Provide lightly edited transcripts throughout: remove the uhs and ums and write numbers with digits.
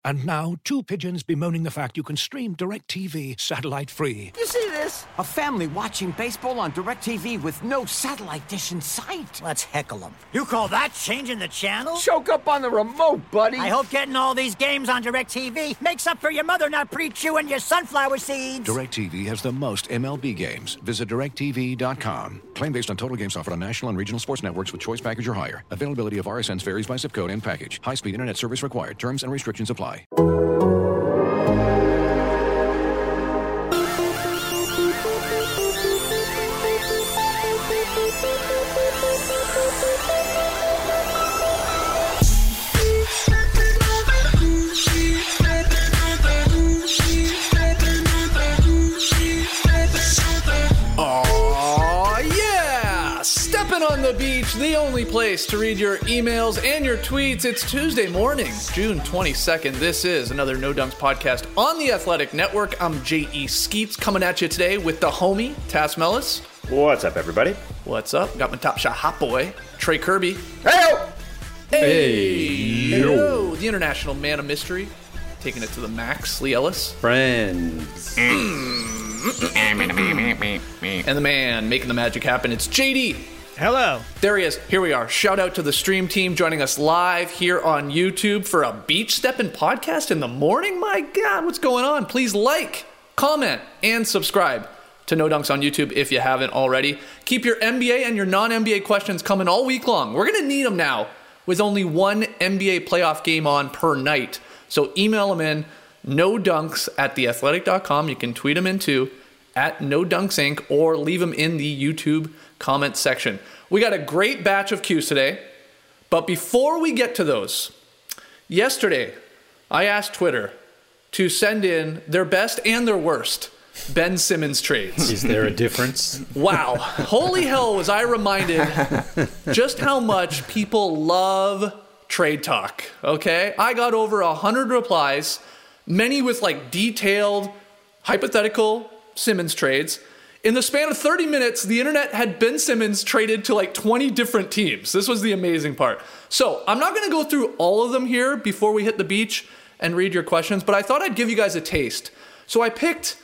And now, two pigeons bemoaning the fact you can stream DirecTV satellite-free. You see this? A family watching baseball on DirecTV with no satellite dish in sight. Let's heckle them. You call that changing the channel? Choke up on the remote, buddy. I hope getting all these games on DirecTV makes up for your mother not pre-chewing your sunflower seeds. DirecTV has the most MLB games. Visit DirecTV.com. Claim based on total games offered on national and regional sports networks with choice package or higher. Availability of RSNs varies by zip code and package. High-speed internet service required. Terms and restrictions apply. On the beach, the only place to read your emails and your tweets. It's Tuesday morning, June 22nd. This is another No Dunks podcast on the Athletic Network. I'm J.E. Skeets coming at you today with the homie, Tass Mellis. What's up, everybody? What's up? Got my top shot hot boy, Trey Kirby. Hey-o! Hey-o! The international man of mystery, taking it to the max, Lee Ellis. Friends. And the man making the magic happen, it's JD. Hello. There he is. Here we are. Shout out to the stream team joining us live here on YouTube for a Beach Steppin' podcast in the morning. My God, what's going on? Please like, comment, and subscribe to No Dunks on YouTube if you haven't already. Keep your NBA and your non-NBA questions coming all week long. We're going to need them now with only one NBA playoff game on per night. So email them in, nodunks@theathletic.com. You can tweet them in too, @NoDunksInc, or leave them in the YouTube comment section. We got a great batch of cues today, but before we get to those, yesterday I asked Twitter to send in their best and their worst Ben Simmons trades. Is there a difference? Wow. Holy hell, was I reminded just how much people love trade talk, okay? I got over 100 replies, many with like detailed, hypothetical Simmons trades. In the span of 30 minutes, the internet had Ben Simmons traded to like 20 different teams. This was the amazing part. So I'm not going to go through all of them here before we hit the beach and read your questions, but I thought I'd give you guys a taste. So I picked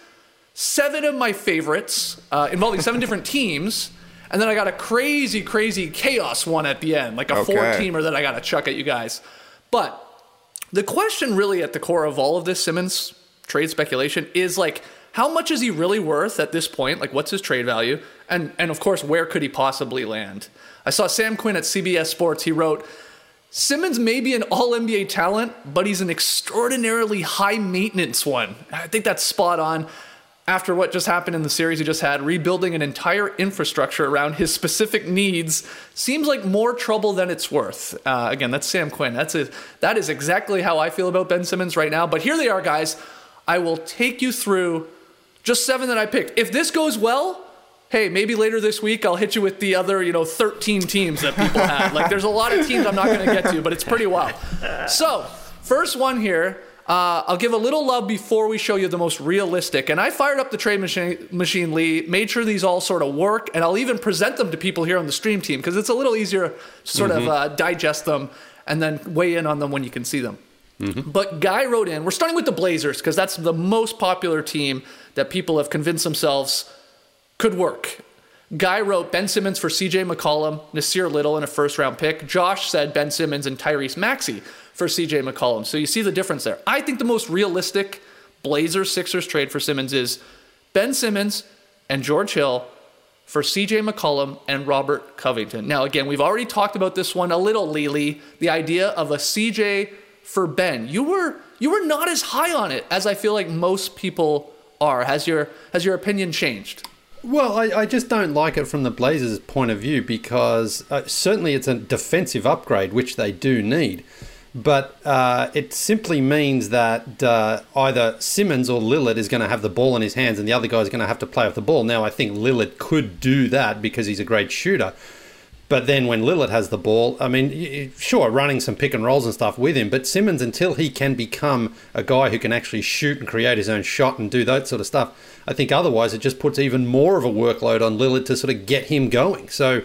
7 of my favorites involving 7 different teams, and then I got a crazy chaos one at the end, like a 4-teamer that I got to chuck at you guys. But the question really at the core of all of this Simmons trade speculation is like, how much is he really worth at this point? Like, what's his trade value? And of course, where could he possibly land? I saw Sam Quinn at CBS Sports. He wrote, Simmons may be an all-NBA talent, but he's an extraordinarily high-maintenance one. I think that's spot on. After what just happened in the series he just had, rebuilding an entire infrastructure around his specific needs seems like more trouble than it's worth. Again, that's Sam Quinn. That is exactly how I feel about Ben Simmons right now. But here they are, guys. I will take you through just 7 that I picked. If this goes well, hey, maybe later this week I'll hit you with the other, 13 teams that people had. Like, there's a lot of teams I'm not going to get to, but it's pretty wild. So, first one here, I'll give a little love before we show you the most realistic. And I fired up the trade machine, Lee, made sure these all sort of work, and I'll even present them to people here on the stream team because it's a little easier to sort of digest them and then weigh in on them when you can see them. But Guy wrote in, we're starting with the Blazers because that's the most popular team that people have convinced themselves could work. Guy wrote Ben Simmons for CJ McCollum, Nasir Little, and a first-round pick. Josh said Ben Simmons and Tyrese Maxey for CJ McCollum. So you see the difference there. I think the most realistic Blazers-Sixers trade for Simmons is Ben Simmons and George Hill for CJ McCollum and Robert Covington. Now, again, we've already talked about this one a little, Lily, the idea of a CJ for Ben. You were not as high on it as I feel like most people are. Has your opinion changed? Well, I just don't like it from the Blazers' point of view because certainly it's a defensive upgrade, which they do need. But it simply means that either Simmons or Lillard is going to have the ball in his hands and the other guy is going to have to play off the ball. Now, I think Lillard could do that because he's a great shooter. But then when Lillard has the ball, I mean, sure, running some pick and rolls and stuff with him, but Simmons, until he can become a guy who can actually shoot and create his own shot and do that sort of stuff, I think otherwise it just puts even more of a workload on Lillard to sort of get him going. So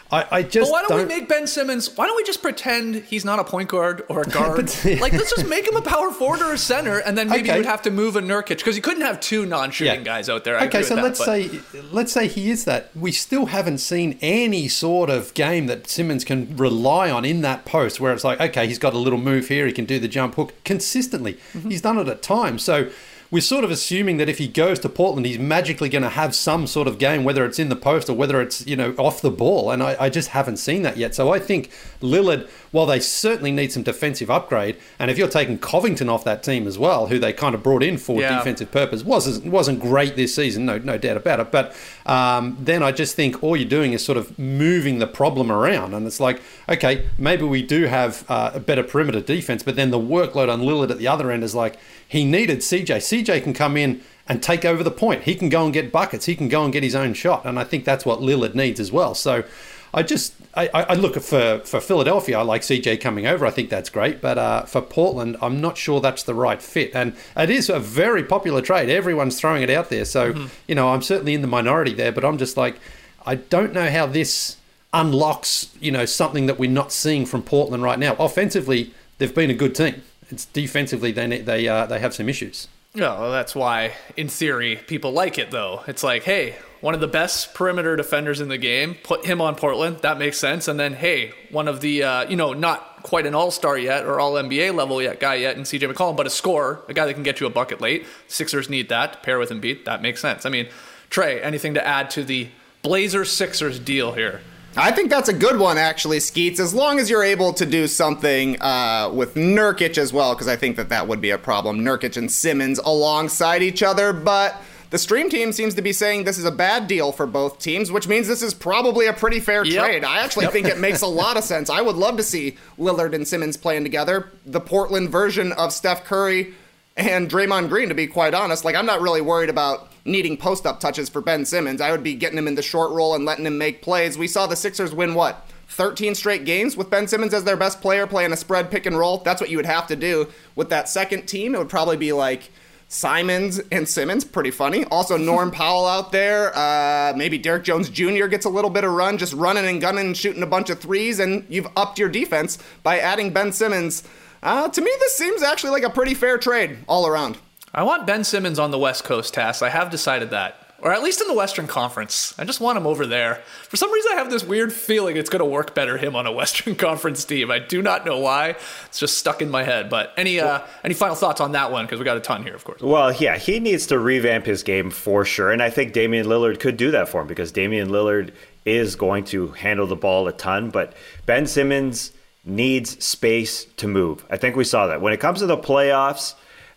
I just But why don't we make Ben Simmons, why don't we just pretend he's not a point guard or a guard? Like, let's just make him a power forward or a center, and then maybe you would have to move a Nurkic, because you couldn't have two non-shooting guys out there. Okay, so let's say he is that. We still haven't seen any sort of game that Simmons can rely on in that post where it's like, okay, he's got a little move here, he can do the jump hook consistently. Mm-hmm. He's done it at times. So we're sort of assuming that if he goes to Portland, he's magically going to have some sort of game, whether it's in the post or whether it's, off the ball. And I just haven't seen that yet. So I think Lillard, while they certainly need some defensive upgrade, and if you're taking Covington off that team as well, who they kind of brought in for defensive purpose, wasn't great this season, no doubt about it. But then I just think all you're doing is sort of moving the problem around. And it's like, okay, maybe we do have a better perimeter defense, but then the workload on Lillard at the other end is like, he needed CJ. CJ can come in and take over the point. He can go and get buckets. He can go and get his own shot. And I think that's what Lillard needs as well. So I look for Philadelphia. I like CJ coming over. I think that's great. But for Portland, I'm not sure that's the right fit. And it is a very popular trade. Everyone's throwing it out there. So, I'm certainly in the minority there. But I'm just like, I don't know how this unlocks, something that we're not seeing from Portland right now. Offensively, they've been a good team. It's defensively, they have some issues. Yeah, well, that's why, in theory, people like it, though. It's like, hey, one of the best perimeter defenders in the game, put him on Portland. That makes sense. And then, hey, one of the, not quite an all-star yet or all-NBA level guy yet in CJ McCollum, but a scorer, a guy that can get you a bucket late. Sixers need that to pair with Embiid. That makes sense. I mean, Trey, anything to add to the Blazers-Sixers deal here? I think that's a good one, actually, Skeets, as long as you're able to do something with Nurkic as well, because I think that would be a problem, Nurkic and Simmons alongside each other, but the stream team seems to be saying this is a bad deal for both teams, which means this is probably a pretty fair trade. I actually think it makes a lot of sense. I would love to see Lillard and Simmons playing together, the Portland version of Steph Curry and Draymond Green, to be quite honest. Like, I'm not really worried about needing post-up touches for Ben Simmons. I would be getting him in the short roll and letting him make plays. We saw the Sixers win, 13 straight games with Ben Simmons as their best player playing a spread pick and roll. That's what you would have to do. With that second team, it would probably be like Simons and Simmons. Pretty funny. Also, Norm Powell out there. Maybe Derek Jones Jr. gets a little bit of run, just running and gunning and shooting a bunch of threes, and you've upped your defense by adding Ben Simmons. To me, this seems actually like a pretty fair trade all around. I want Ben Simmons on the West Coast, Tass. I have decided that. Or at least in the Western Conference. I just want him over there. For some reason, I have this weird feeling it's going to work better him on a Western Conference team. I do not know why. It's just stuck in my head. But any final thoughts on that one? Because we got a ton here, of course. Well, yeah, he needs to revamp his game for sure. And I think Damian Lillard could do that for him, because Damian Lillard is going to handle the ball a ton. But Ben Simmons needs space to move. I think we saw that. When it comes to the playoffs,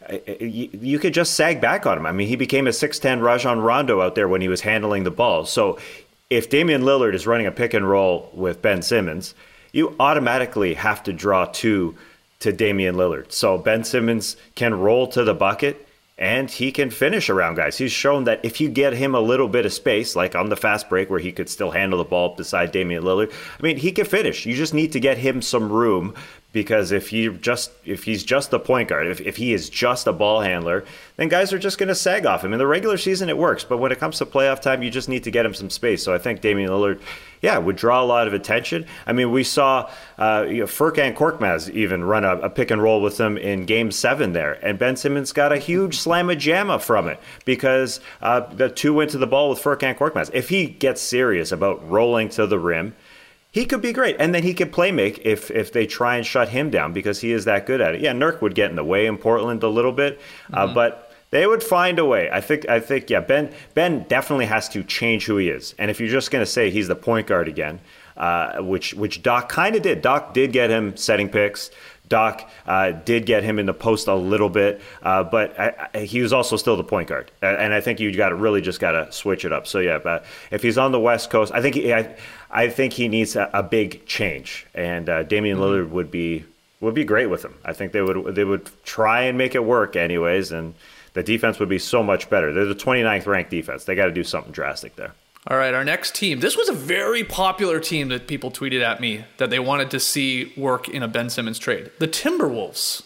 you could just sag back on him. I mean, he became a 6'10" Rajon Rondo out there when he was handling the ball. So if Damian Lillard is running a pick and roll with Ben Simmons, you automatically have to draw to Damian Lillard. So Ben Simmons can roll to the bucket and he can finish around guys. He's shown that if you get him a little bit of space, like on the fast break where he could still handle the ball beside Damian Lillard, I mean, he can finish. You just need to get him some room, because if he's just the point guard, if he is just a ball handler, then guys are just going to sag off him. In the regular season, it works. But when it comes to playoff time, you just need to get him some space. So I think Damian Lillard, would draw a lot of attention. I mean, we saw Furkan Korkmaz even run a pick and roll with him in Game 7 there. And Ben Simmons got a huge slamma-jamma from it, because the two went to the ball with Furkan Korkmaz. If he gets serious about rolling to the rim, he could be great. And then he could play make if they try and shut him down, because he is that good at it. Yeah, Nurk would get in the way in Portland a little bit, but they would find a way. I think, Ben definitely has to change who he is. And if you're just going to say he's the point guard again, which Doc kind of did. Doc did get him setting picks. Doc did get him in the post a little bit, but he was also still the point guard. And I think you really just got to switch it up. So, but if he's on the West Coast, I think he needs a big change. And Damian Lillard would be great with him. I think they would try and make it work anyways, and the defense would be so much better. They're the 29th ranked defense. They got to do something drastic there. All right, our next team. This was a very popular team that people tweeted at me that they wanted to see work in a Ben Simmons trade. The Timberwolves.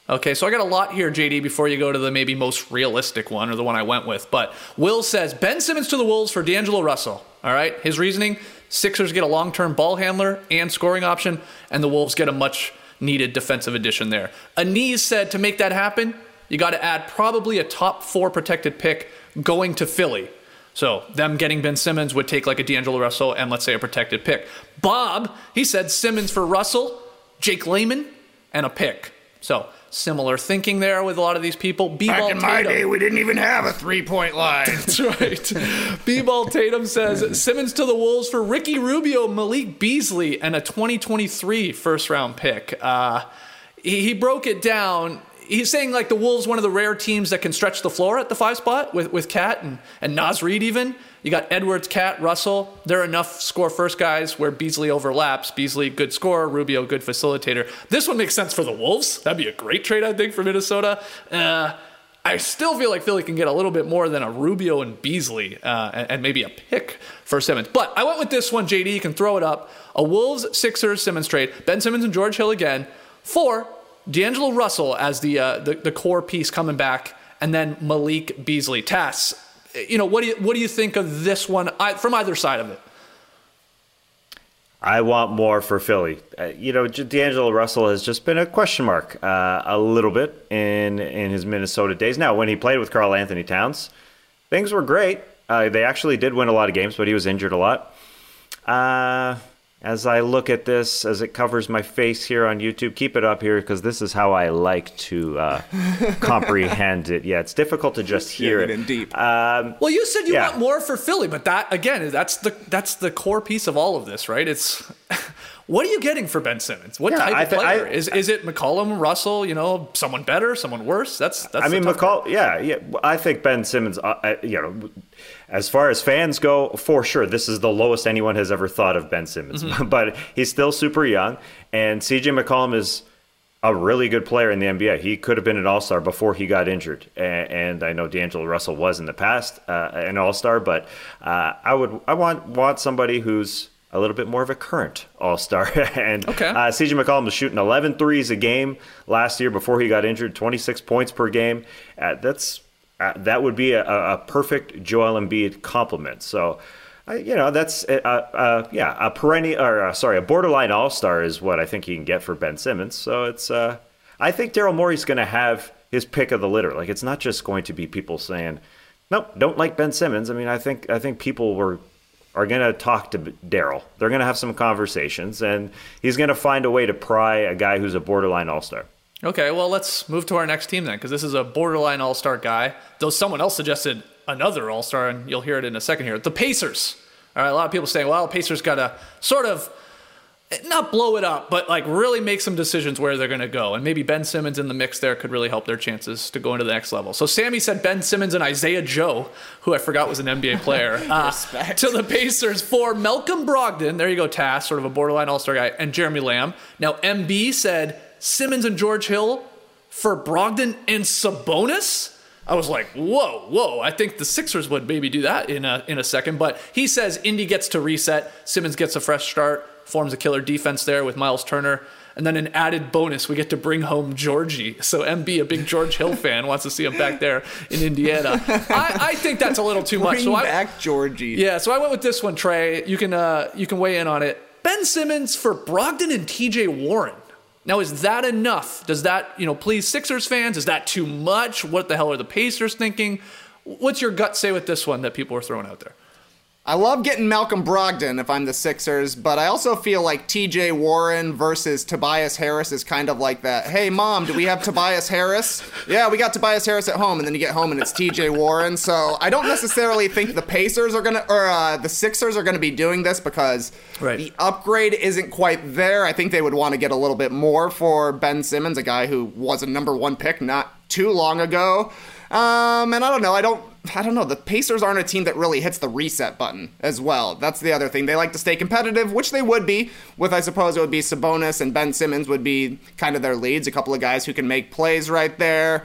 Okay, so I got a lot here, JD, before you go to the maybe most realistic one, or the one I went with. But Will says, Ben Simmons to the Wolves for D'Angelo Russell. All right, his reasoning, Sixers get a long-term ball handler and scoring option, and the Wolves get a much-needed defensive addition there. Anise said to make that happen, you got to add probably a top 4 protected pick going to Philly. So them getting Ben Simmons would take like a D'Angelo Russell and let's say a protected pick. Bob, he said Simmons for Russell, Jake Layman, and a pick. So similar thinking there with a lot of these people. Back in my day, we didn't even have a 3-point line. That's right. B-Ball Tatum says Simmons to the Wolves for Ricky Rubio, Malik Beasley, and a 2023 first-round pick. He broke it down. He's saying like the Wolves, one of the rare teams that can stretch the floor at the 5 spot with Cat and Naz Reid even. You got Edwards, Cat, Russell. They're enough score-first guys where Beasley overlaps. Beasley, good scorer. Rubio, good facilitator. This one makes sense for the Wolves. That'd be a great trade, I think, for Minnesota. I still feel like Philly can get a little bit more than a Rubio and Beasley and maybe a pick for Simmons. But I went with this one, JD. You can throw it up. A Wolves-Sixers Simmons trade. Ben Simmons and George Hill again. For D'Angelo Russell as the core piece coming back, and then Malik Beasley. Tass, what do you think of this one from either side of it? I want more for Philly. D'Angelo Russell has just been a question mark a little bit in his Minnesota days. Now, when he played with Karl Anthony Towns, things were great. They actually did win a lot of games, but he was injured a lot. As I look at this, as it covers my face here on YouTube, keep it up here because this is how I like to comprehend it. Yeah, it's difficult to just hear it. In deep. Well, you said you want more for Philly, but that again, that's the core piece of all of this, right? It's what are you getting for Ben Simmons? What type of player is it? McCollum, Russell? Someone better, someone worse? That's. I mean, McCollum. Yeah. I think Ben Simmons. As far as fans go, for sure, this is the lowest anyone has ever thought of Ben Simmons. Mm-hmm. But he's still super young, and CJ McCollum is a really good player in the NBA. He could have been an all-star before he got injured, and I know D'Angelo Russell was in the past an all-star, but I want somebody who's a little bit more of a current all-star. And CJ McCollum was shooting 11 threes a game last year before he got injured, 26 points per game. That would be a perfect Joel Embiid compliment. So, that's a borderline all-star is what I think he can get for Ben Simmons. So it's I think Daryl Morey's going to have his pick of the litter. Like it's not just going to be people saying, nope, don't like Ben Simmons. I mean, I think people are going to talk to Daryl. They're going to have some conversations, and he's going to find a way to pry a guy who's a borderline all-star. Okay, well, let's move to our next team then, because this is a borderline all-star guy, though someone else suggested another all-star, and you'll hear it in a second here. The Pacers. All right, a lot of people saying, well, Pacers got to sort of not blow it up, but like really make some decisions where they're going to go. And maybe Ben Simmons in the mix there could really help their chances to go into the next level. So Sammy said Ben Simmons and Isaiah Joe, who I forgot was an NBA player, to the Pacers for Malcolm Brogdon. There you go, Tass, sort of a borderline all-star guy, and Jeremy Lamb. Now MB said Simmons and George Hill for Brogdon and Sabonis. I was like, whoa. I think the Sixers would maybe do that in a second. But he says Indy gets to reset. Simmons gets a fresh start, forms a killer defense there with Miles Turner. And then an added bonus, we get to bring home Georgie. So MB, a big George Hill fan, wants to see him back there in Indiana. I think that's a little too much. Bring back Georgie. Yeah, so I went with this one, Trey. You can weigh in on it. Ben Simmons for Brogdon and TJ Warren. Now, is that enough? Does that, please Sixers fans? Is that too much? What the hell are the Pacers thinking? What's your gut say with this one that people are throwing out there? I love getting Malcolm Brogdon if I'm the Sixers, but I also feel like TJ Warren versus Tobias Harris is kind of like that. Hey, Mom, do we have Tobias Harris? Yeah, we got Tobias Harris at home, and then you get home and it's TJ Warren. So I don't necessarily think the Pacers are going to, or the Sixers are going to be doing this because the upgrade isn't quite there. I think they would want to get a little bit more for Ben Simmons, a guy who was a number 1 pick not too long ago. And I don't know. The Pacers aren't a team that really hits the reset button as well. That's the other thing. They like to stay competitive, which they would be with, I suppose it would be Sabonis and Ben Simmons would be kind of their leads. A couple of guys who can make plays right there.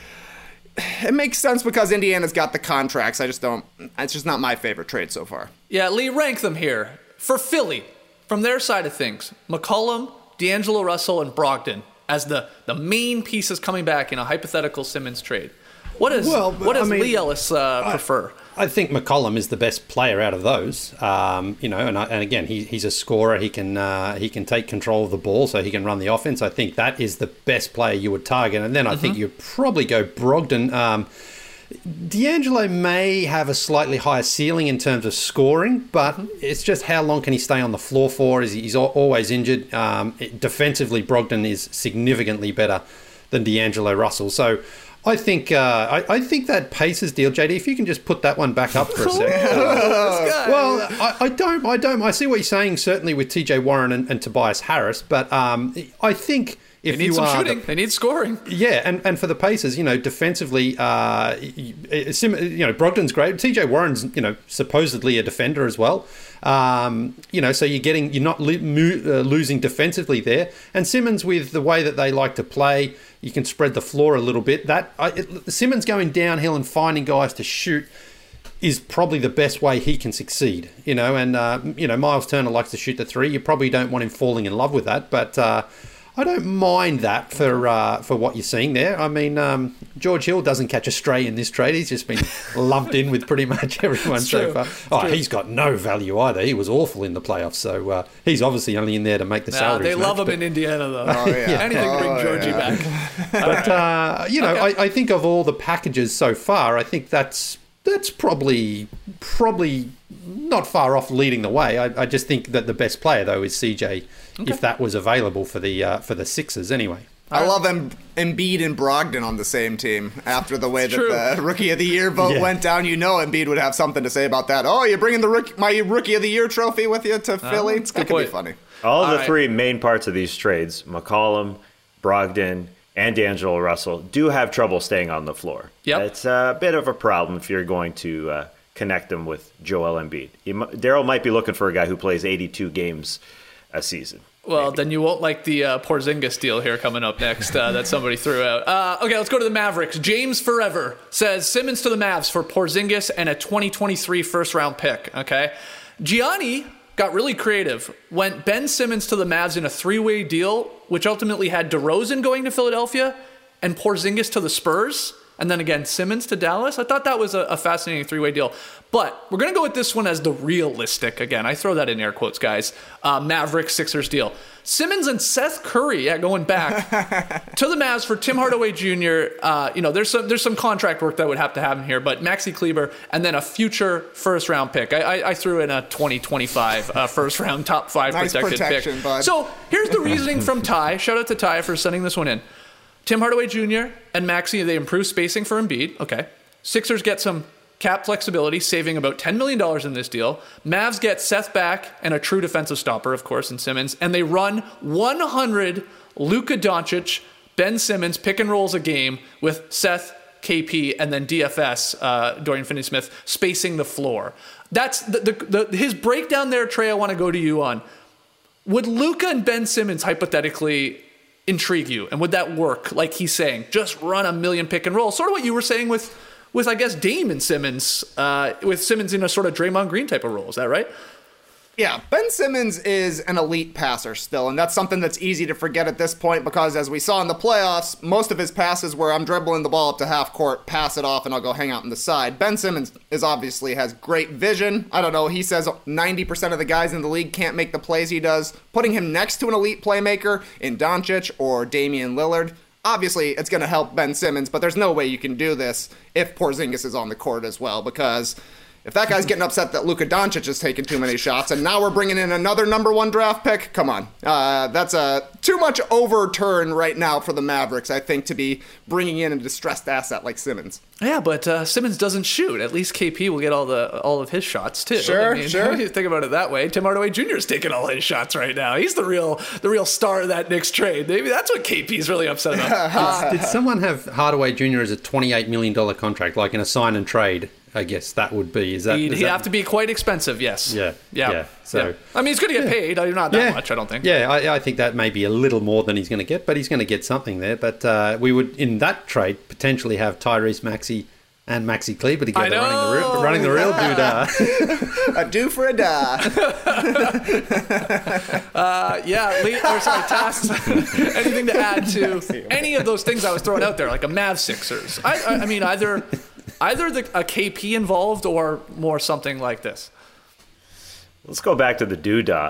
It makes sense because Indiana's got the contracts. It's just not my favorite trade so far. Yeah, Lee, rank them here. For Philly, from their side of things, McCollum, D'Angelo Russell, and Brogdon. as the main pieces coming back in a hypothetical Simmons trade. What does Lee Ellis prefer? I think McCollum is the best player out of those. And again, he's a scorer. He can take control of the ball, so he can run the offense. I think that is the best player you would target. And then I think you'd probably go Brogdon. D'Angelo may have a slightly higher ceiling in terms of scoring, but it's just how long can he stay on the floor for? He's always injured. Defensively, Brogdon is significantly better than D'Angelo Russell. So I think that Pacers deal, JD, if you can just put that one back up for a second. Well, I don't. I see what you're saying, certainly with TJ Warren and Tobias Harris, but I think if they need some shooting, they need scoring. Yeah, and for the Pacers, defensively, Brogdon's great. TJ Warren's, supposedly a defender as well. So you're not losing defensively there. And Simmons, with the way that they like to play, you can spread the floor a little bit. Simmons going downhill and finding guys to shoot is probably the best way he can succeed. Miles Turner likes to shoot the three. You probably don't want him falling in love with that, but I don't mind that for what you're seeing there. I mean, George Hill doesn't catch a stray in this trade. He's just been lumped in with pretty much everyone so far. He's got no value either. He was awful in the playoffs, so he's obviously only in there to make the salaries. They love him in Indiana, though. Anything to bring Georgie back. But I think of all the packages so far, I think that's probably not far off leading the way. I just think that the best player though is CJ. Okay. If that was available for the Sixers anyway. I love Embiid and Brogdon on the same team after the way that the Rookie of the Year vote went down. Embiid would have something to say about that. Oh, you're bringing my Rookie of the Year trophy with you to Philly? That could be funny. All the three main parts of these trades, McCollum, Brogdon, and D'Angelo Russell, do have trouble staying on the floor. Yep. It's a bit of a problem if you're going to connect them with Joel Embiid. Daryl might be looking for a guy who plays 82 games a season. Well, then you won't like the Porzingis deal here coming up next that somebody threw out. Okay, let's go to the Mavericks. James Forever says Simmons to the Mavs for Porzingis and a 2023 first-round pick. Okay, Gianni got really creative. Went Ben Simmons to the Mavs in a three-way deal, which ultimately had DeRozan going to Philadelphia and Porzingis to the Spurs. And then again, Simmons to Dallas. I thought that was a fascinating three-way deal. But we're going to go with this one as the realistic. Again, I throw that in air quotes, guys. Mavericks Sixers deal. Simmons and Seth Curry going back to the Mavs for Tim Hardaway Jr. There's some contract work that would have to happen here, but Maxi Kleber and then a future first-round pick. I threw in a 2025 first-round top 5 nice protected pick. Bud. So here's the reasoning from Ty. Shout out to Ty for sending this one in. Tim Hardaway Jr. and Maxey, they improve spacing for Embiid. Okay. Sixers get some cap flexibility, saving about $10 million in this deal. Mavs get Seth back and a true defensive stopper, of course, in Simmons. And they run 100 Luka Doncic, Ben Simmons pick and rolls a game with Seth, KP, and then DFS, Dorian Finney-Smith, spacing the floor. That's his breakdown there, Trey, I want to go to you on. Would Luka and Ben Simmons hypothetically intrigue you, and would that work? Like he's saying, just run a million pick and roll, sort of what you were saying with I guess Dame and Simmons, with Simmons in a sort of Draymond Green type of role. Is that right? Yeah, Ben Simmons is an elite passer still, and that's something that's easy to forget at this point because as we saw in the playoffs, most of his passes were I'm dribbling the ball up to half court, pass it off, and I'll go hang out on the side. Ben Simmons obviously has great vision. I don't know, he says 90% of the guys in the league can't make the plays he does. Putting him next to an elite playmaker in Doncic or Damian Lillard, obviously it's going to help Ben Simmons, but there's no way you can do this if Porzingis is on the court as well because if that guy's getting upset that Luka Doncic is taking too many shots, and now we're bringing in another number 1 draft pick, come on. That's too much overturn right now for the Mavericks, I think, to be bringing in a distressed asset like Simmons. Yeah, but Simmons doesn't shoot. At least KP will get all of his shots, too. Sure. If you think about it that way, Tim Hardaway Jr. is taking all his shots right now. He's the real star of that Knicks trade. Maybe that's what KP's really upset about. Did someone have Hardaway Jr. as a $28 million contract, like in a sign and trade? I guess that would be. He'd have to be quite expensive, yes. Yeah. So, I mean, he's going to get paid. Not that much, I don't think. Yeah, I think that may be a little more than he's going to get, but he's going to get something there. But we would, in that trade, potentially have Tyrese Maxey and Maxi Kleber together running the real doodah. A do for a da. Tass, anything to add to any of those things I was throwing out there, like a Mavs Sixers? I mean, either a KP involved or more something like this. Let's go back to the doodah.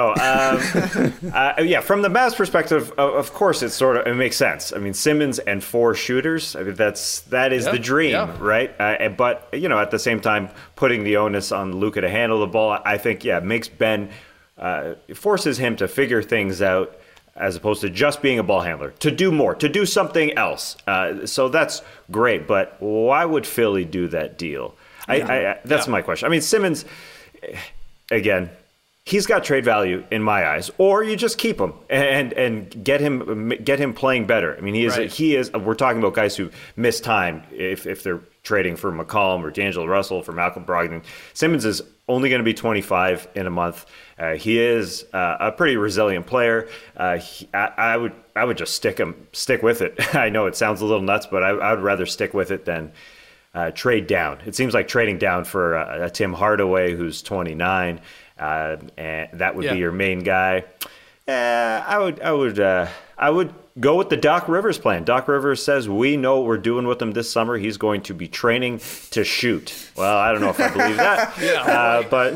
From the Mavs perspective, of course, it makes sense. I mean, Simmons and 4 shooters. I mean, that is the dream, right? But at the same time, putting the onus on Luka to handle the ball, I think, makes Ben forces him to figure things out as opposed to just being a ball handler, to do more, to do something else. So that's great. But why would Philly do that deal? That's my question. I mean, Simmons. Again, he's got trade value in my eyes, or you just keep him and get him playing better. I mean, he is. We're talking about guys who miss time if they're trading for McCollum or D'Angelo Russell for Malcolm Brogdon. Simmons is only going to be 25 in a month. He is a pretty resilient player. I would just stick with it. I know it sounds a little nuts, but I would rather stick with it than trade down. It seems like trading down for a Tim Hardaway who's 29, and that would be your main guy. I would go with the Doc Rivers plan. Doc Rivers says we know what we're doing with him this summer. He's going to be training to shoot. Well, I don't know if I believe that. But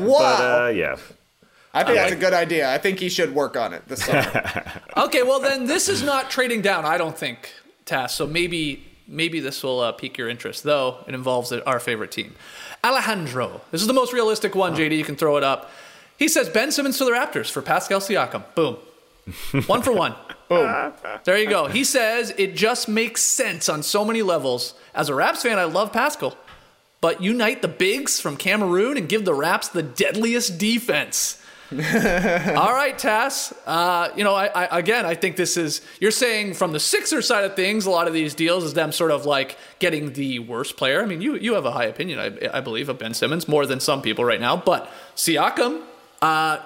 I think that's a good idea. I think he should work on it this summer. Okay, well then this is not trading down, I don't think, Tass. So maybe this will pique your interest, though it involves our favorite team. Alejandro. This is the most realistic one, JD. You can throw it up. He says Ben Simmons to the Raptors for Pascal Siakam. Boom. 1 for 1. Boom. There you go. He says it just makes sense on so many levels. As a Raps fan, I love Pascal. But unite the bigs from Cameroon and give the Raps the deadliest defense. All right, Tass. I think this is, you're saying from the Sixers side of things, a lot of these deals is them sort of like getting the worst player. I mean, you have a high opinion, I believe, of Ben Simmons more than some people right now. But Siakam, all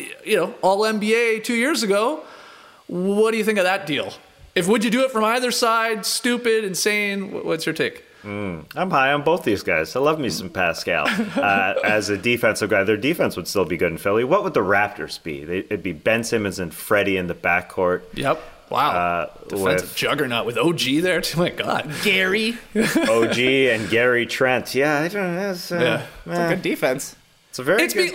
NBA 2 years ago. What do you think of that deal? Would you do it from either side? Stupid, insane? What's your take? I'm high on both these guys. I love me some Pascal. As a defensive guy, their defense would still be good in Philly. What would the Raptors be? It'd be Ben Simmons and Freddie in the backcourt. Yep. Wow. Defensive juggernaut with OG there. Oh, my God. Gary. OG and Gary Trent. Yeah, I don't know. It's a good defense. It's a very good.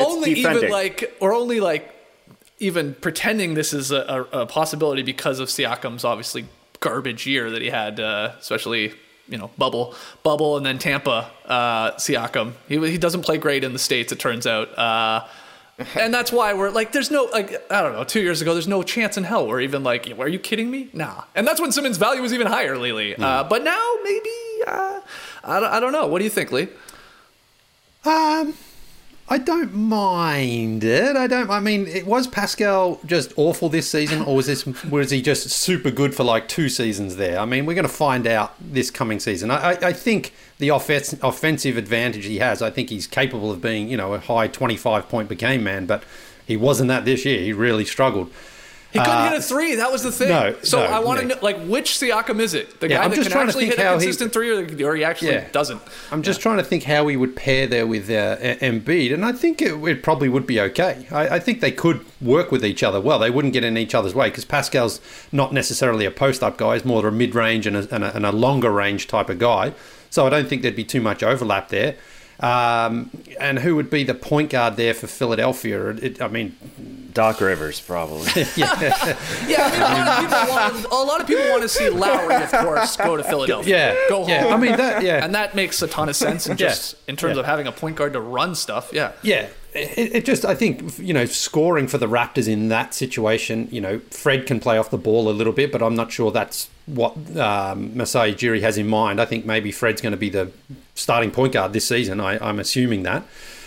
We're only even pretending this is a possibility because of Siakam's obviously garbage year that he had, especially bubble and then Tampa. Siakam, he doesn't play great in the States, it turns out, and that's why we're like, there's no, I don't know, 2 years ago there's no chance in hell we're even like, are you kidding me? Nah. And that's when Simmons' value was even higher lately. But now maybe I don't know. What do you think, Lee? I don't mind it. I mean, was Pascal just awful this season, or was he just super good for like 2 seasons there? I mean, we're going to find out this coming season. I think the offensive advantage he has, I think he's capable of being, a high 25-point per game man, but he wasn't that this year. He really struggled. He couldn't hit a 3. That was the thing. I want to know, which Siakam is it? The guy that can actually hit a consistent 3, or he actually doesn't? I'm just trying to think how he would pair there with Embiid, and I think it probably would be okay. I think they could work with each other well. They wouldn't get in each other's way because Pascal's not necessarily a post-up guy. He's more of a mid-range and a longer-range type of guy. So I don't think there'd be too much overlap there. And who would be the point guard there for Philadelphia? Doc Rivers, probably. A lot of people want to see Lowry, of course, go to Philadelphia. Go home. And that makes a ton of sense in terms of having a point guard to run stuff. It just, I think, scoring for the Raptors in that situation, Fred can play off the ball a little bit, but I'm not sure that's what Masai Ujiri has in mind. I think maybe Fred's going to be the starting point guard this season. I'm assuming that.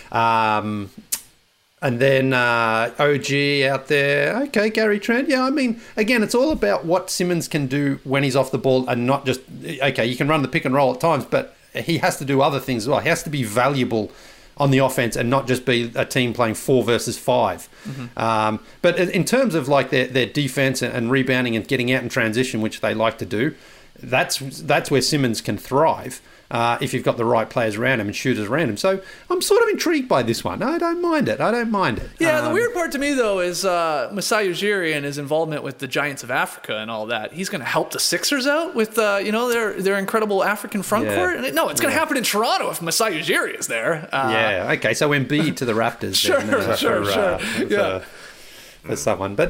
And then OG out there. Okay, Gary Trent. Yeah, I mean, again, it's all about what Simmons can do when he's off the ball and not just, okay, you can run the pick and roll at times, but he has to do other things as well. He has to be valuable on the offense and not just be a team playing 4 versus 5. Mm-hmm. But in terms of like their defense and rebounding and getting out in transition, which they like to do, that's where Simmons can thrive. If you've got the right players around him and shooters around him. So I'm sort of intrigued by this one. I don't mind it. Yeah, the weird part to me, though, is Masai Ujiri and his involvement with the Giants of Africa and all that. He's going to help the Sixers out with, their incredible African front court. No, it's going to happen in Toronto if Masai Ujiri is there. Okay, so Embiid to the Raptors. Sure. For someone, but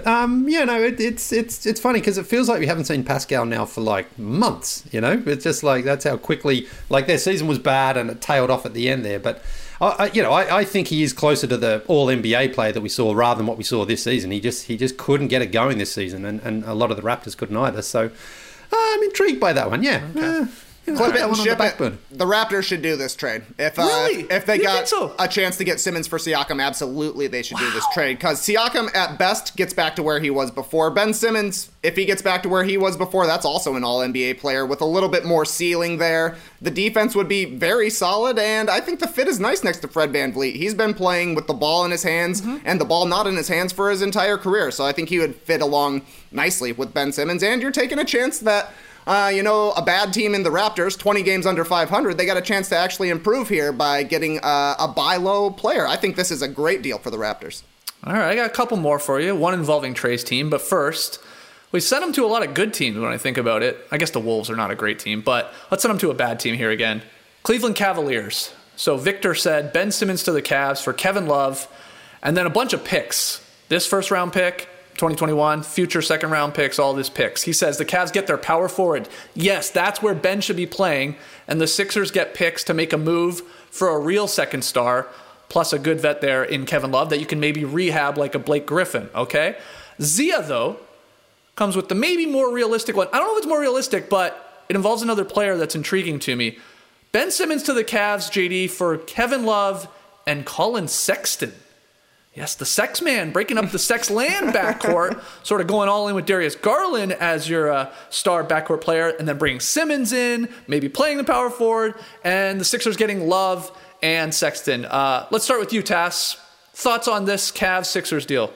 it's funny because it feels like we haven't seen Pascal now for like months. It's just like that's how quickly their season was bad and it tailed off at the end there. But I think he is closer to the All NBA player that we saw rather than what we saw this season. He just couldn't get it going this season, and a lot of the Raptors couldn't either. So I'm intrigued by that one. Yeah. Okay. Clip it and ship it. The Raptors should do this trade. If they got a chance to get Simmons for Siakam, absolutely they should do this trade. Because Siakam, at best, gets back to where he was before. Ben Simmons, if he gets back to where he was before, that's also an All-NBA player with a little bit more ceiling there. The defense would be very solid, and I think the fit is nice next to Fred VanVleet. He's been playing with the ball in his hands and the ball not in his hands for his entire career. So I think he would fit along nicely with Ben Simmons. And you're taking a chance that a bad team in the Raptors, 20 games under 500, they got a chance to actually improve here by getting a buy low player. I think this is a great deal for the Raptors. All right, I got a couple more for you, one involving Trey's team. But first, we sent him to a lot of good teams when I think about it. I guess the Wolves are not a great team, but let's send him to a bad team here again. Cleveland Cavaliers. So Victor said Ben Simmons to the Cavs for Kevin Love, and then a bunch of picks. This first-round pick, 2021, future second-round picks, all these picks. He says the Cavs get their power forward. Yes, that's where Ben should be playing, and the Sixers get picks to make a move for a real second star, plus a good vet there in Kevin Love that you can maybe rehab like a Blake Griffin, okay? Zia, though, comes with the maybe more realistic one. I don't know if it's more realistic, but it involves another player that's intriguing to me. Ben Simmons to the Cavs, JD, for Kevin Love and Colin Sexton. Yes, the sex man, breaking up the sex land backcourt, sort of going all in with Darius Garland as your star backcourt player, and then bringing Simmons in, maybe playing the power forward, and the Sixers getting Love and Sexton. Let's start with you, Tass. Thoughts on this Cavs-Sixers deal?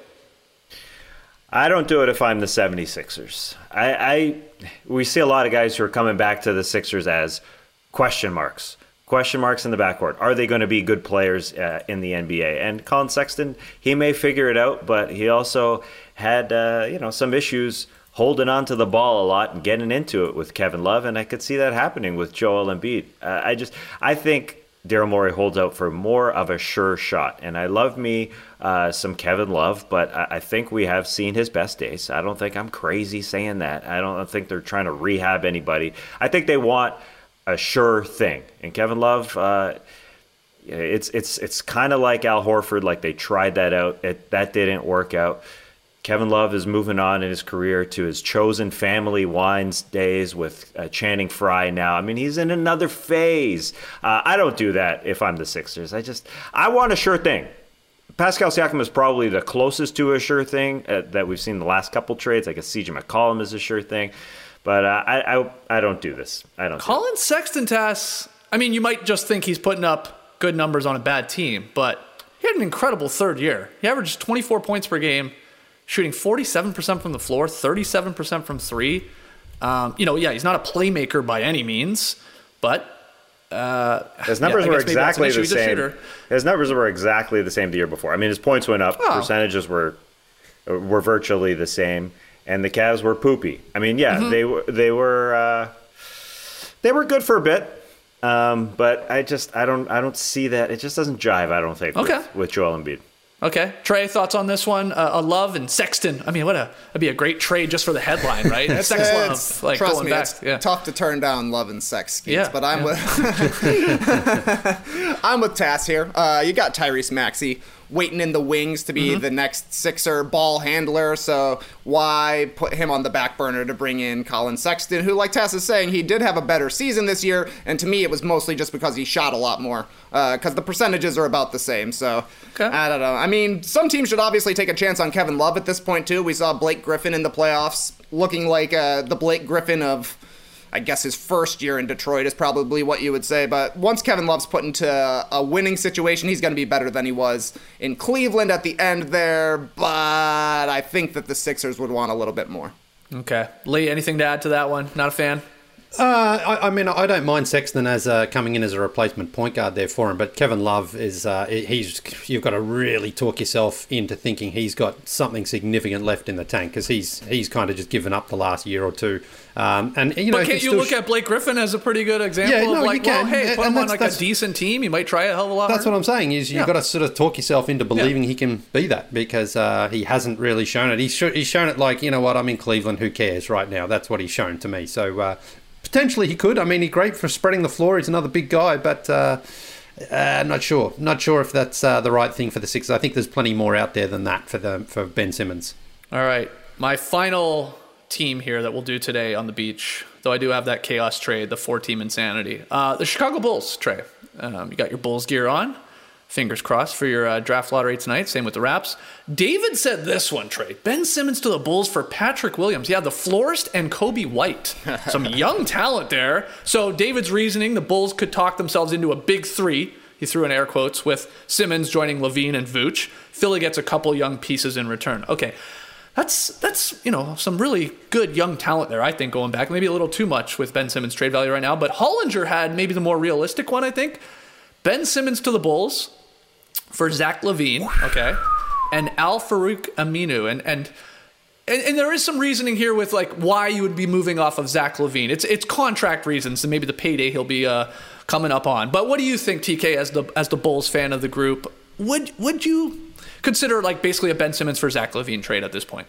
I don't do it if I'm the 76ers. We see a lot of guys who are coming back to the Sixers as question marks. Question marks in the backcourt. Are they going to be good players in the NBA? And Colin Sexton, he may figure it out, but he also had some issues holding on to the ball a lot and getting into it with Kevin Love, and I could see that happening with Joel Embiid. I think Daryl Morey holds out for more of a sure shot, and I love me some Kevin Love, but I think we have seen his best days. I don't think I'm crazy saying that. I don't think they're trying to rehab anybody. I think they want a sure thing. And Kevin Love, it's kind of like Al Horford, like they tried that out. That didn't work out. Kevin Love is moving on in his career to his chosen family wines days with Channing Frye now. I mean, he's in another phase. I don't do that if I'm the Sixers. I want a sure thing. Pascal Siakam is probably the closest to a sure thing that we've seen the last couple trades. I guess CJ McCollum is a sure thing. But I don't do this. Colin Sexton, Tass, I mean, you might just think he's putting up good numbers on a bad team, but he had an incredible third year. He averaged 24 points per game, shooting 47% from the floor, 37% from three. He's not a playmaker by any means, but his numbers were exactly the same. His numbers were exactly the same the year before. I mean, his points went up. Oh. Percentages were virtually the same. And the Cavs were poopy. I mean, they were good for a bit, but I don't see that. It just doesn't jive. I don't think with Joel Embiid. Okay, Trey, thoughts on this one? Love and Sexton. I mean, that'd be a great trade just for the headline, right? Sex Love, like trust going me, back. It's tough to turn down Love and Sex, Skeets, yeah, but I'm with I'm with Tass here. You got Tyrese Maxey waiting in the wings to be the next Sixer ball handler, so why put him on the back burner to bring in Colin Sexton, who, like Tass is saying, he did have a better season this year, and to me it was mostly just because he shot a lot more, because the percentages are about the same, so I don't know. I mean, some teams should obviously take a chance on Kevin Love at this point, too. We saw Blake Griffin in the playoffs looking like the Blake Griffin of, I guess, his first year in Detroit is probably what you would say. But once Kevin Love's put into a winning situation, he's going to be better than he was in Cleveland at the end there. But I think that the Sixers would want a little bit more. Okay. Lee, anything to add to that one? Not a fan? I mean, I don't mind Sexton as coming in as a replacement point guard there for him, but Kevin Love is you've got to really talk yourself into thinking he's got something significant left in the tank, because he's kind of just given up the last year or two. And you know, but can't you look at Blake Griffin as a pretty good example of like, well, hey, put him on like a decent team, he might try a hell of a lot. That's what I'm saying. Is you've got to sort of talk yourself into believing he can be that, because he hasn't really shown it. He's shown it like, you know what, I'm in Cleveland, who cares right now? That's what he's shown to me. So potentially he could. I mean, he's great for spreading the floor. He's another big guy, but not sure. Not sure if that's the right thing for the Sixers. I think there's plenty more out there than that for Ben Simmons. All right, my final team here that we'll do today on the beach, though I do have that chaos trade, the 4-team insanity. The Chicago Bulls, Trey. You got your Bulls gear on. Fingers crossed for your draft lottery tonight. Same with the Raps. David said this one, Trey. Ben Simmons to the Bulls for Patrick Williams. Yeah, the florist and Kobe White. Some young talent there. So David's reasoning, the Bulls could talk themselves into a big three. He threw in air quotes with Simmons joining Levine and Vooch. Philly gets a couple young pieces in return. Okay, that's some really good young talent there, I think, going back. Maybe a little too much with Ben Simmons' trade value right now. But Hollinger had maybe the more realistic one, I think. Ben Simmons to the Bulls for Zach LaVine, okay, and Al-Farouq Aminu, and there is some reasoning here with like why you would be moving off of Zach LaVine. It's contract reasons, and maybe the payday he'll be coming up on. But what do you think, TK, as the Bulls fan of the group? Would you consider like basically a Ben Simmons for Zach LaVine trade at this point?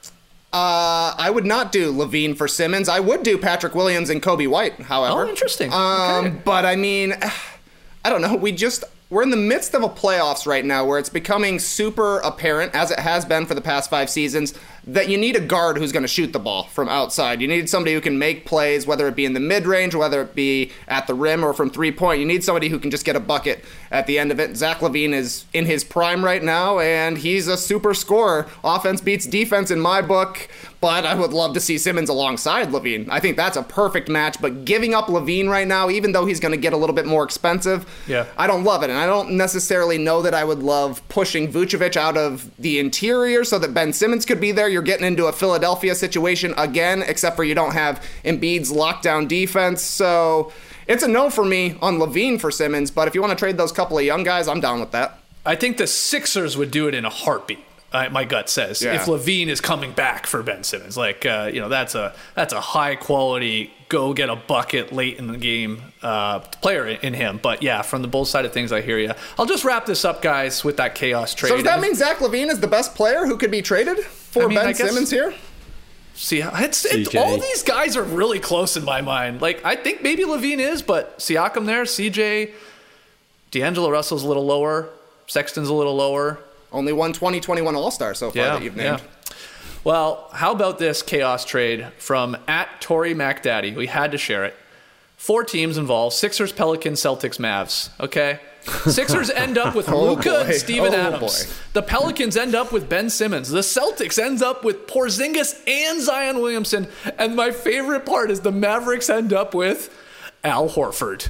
I would not do LaVine for Simmons. I would do Patrick Williams and Kobe White, however. Oh, interesting. Okay. But I mean, I don't know. We're in the midst of a playoffs right now where it's becoming super apparent, as it has been for the past 5 seasons, that you need a guard who's going to shoot the ball from outside. You need somebody who can make plays, whether it be in the mid-range, whether it be at the rim or from three-point. You need somebody who can just get a bucket at the end of it. Zach LaVine is in his prime right now, and he's a super scorer. Offense beats defense in my book, but I would love to see Simmons alongside LaVine. I think that's a perfect match, but giving up LaVine right now, even though he's going to get a little bit more expensive, I don't love it. And I don't necessarily know that I would love pushing Vucevic out of the interior so that Ben Simmons could be there. You're getting into a Philadelphia situation again, except for you don't have Embiid's lockdown defense. So it's a no for me on LaVine for Simmons, but if you want to trade those couple of young guys, I'm down with that. I think the Sixers would do it in a heartbeat. My gut says if LaVine is coming back for Ben Simmons, like that's a high quality go get a bucket late in the game player in him. But yeah, from the Bulls side of things, I hear you. I'll just wrap this up, guys, with that chaos trade. So does that mean Zach LaVine is the best player who could be traded for Ben Simmons here? See, it's all these guys are really close in my mind. Like I think maybe LaVine is, but Siakam there, CJ, D'Angelo Russell's a little lower, Sexton's a little lower. Only one 2021 All-Star so far that you've named. Yeah. Well, how about this chaos trade from @ToryMacDaddy? We had to share it. 4 teams involved: Sixers, Pelicans, Celtics, Mavs. Okay? Sixers end up with Luka and Steven Adams. Boy. The Pelicans end up with Ben Simmons. The Celtics ends up with Porzingis and Zion Williamson. And my favorite part is the Mavericks end up with Al Horford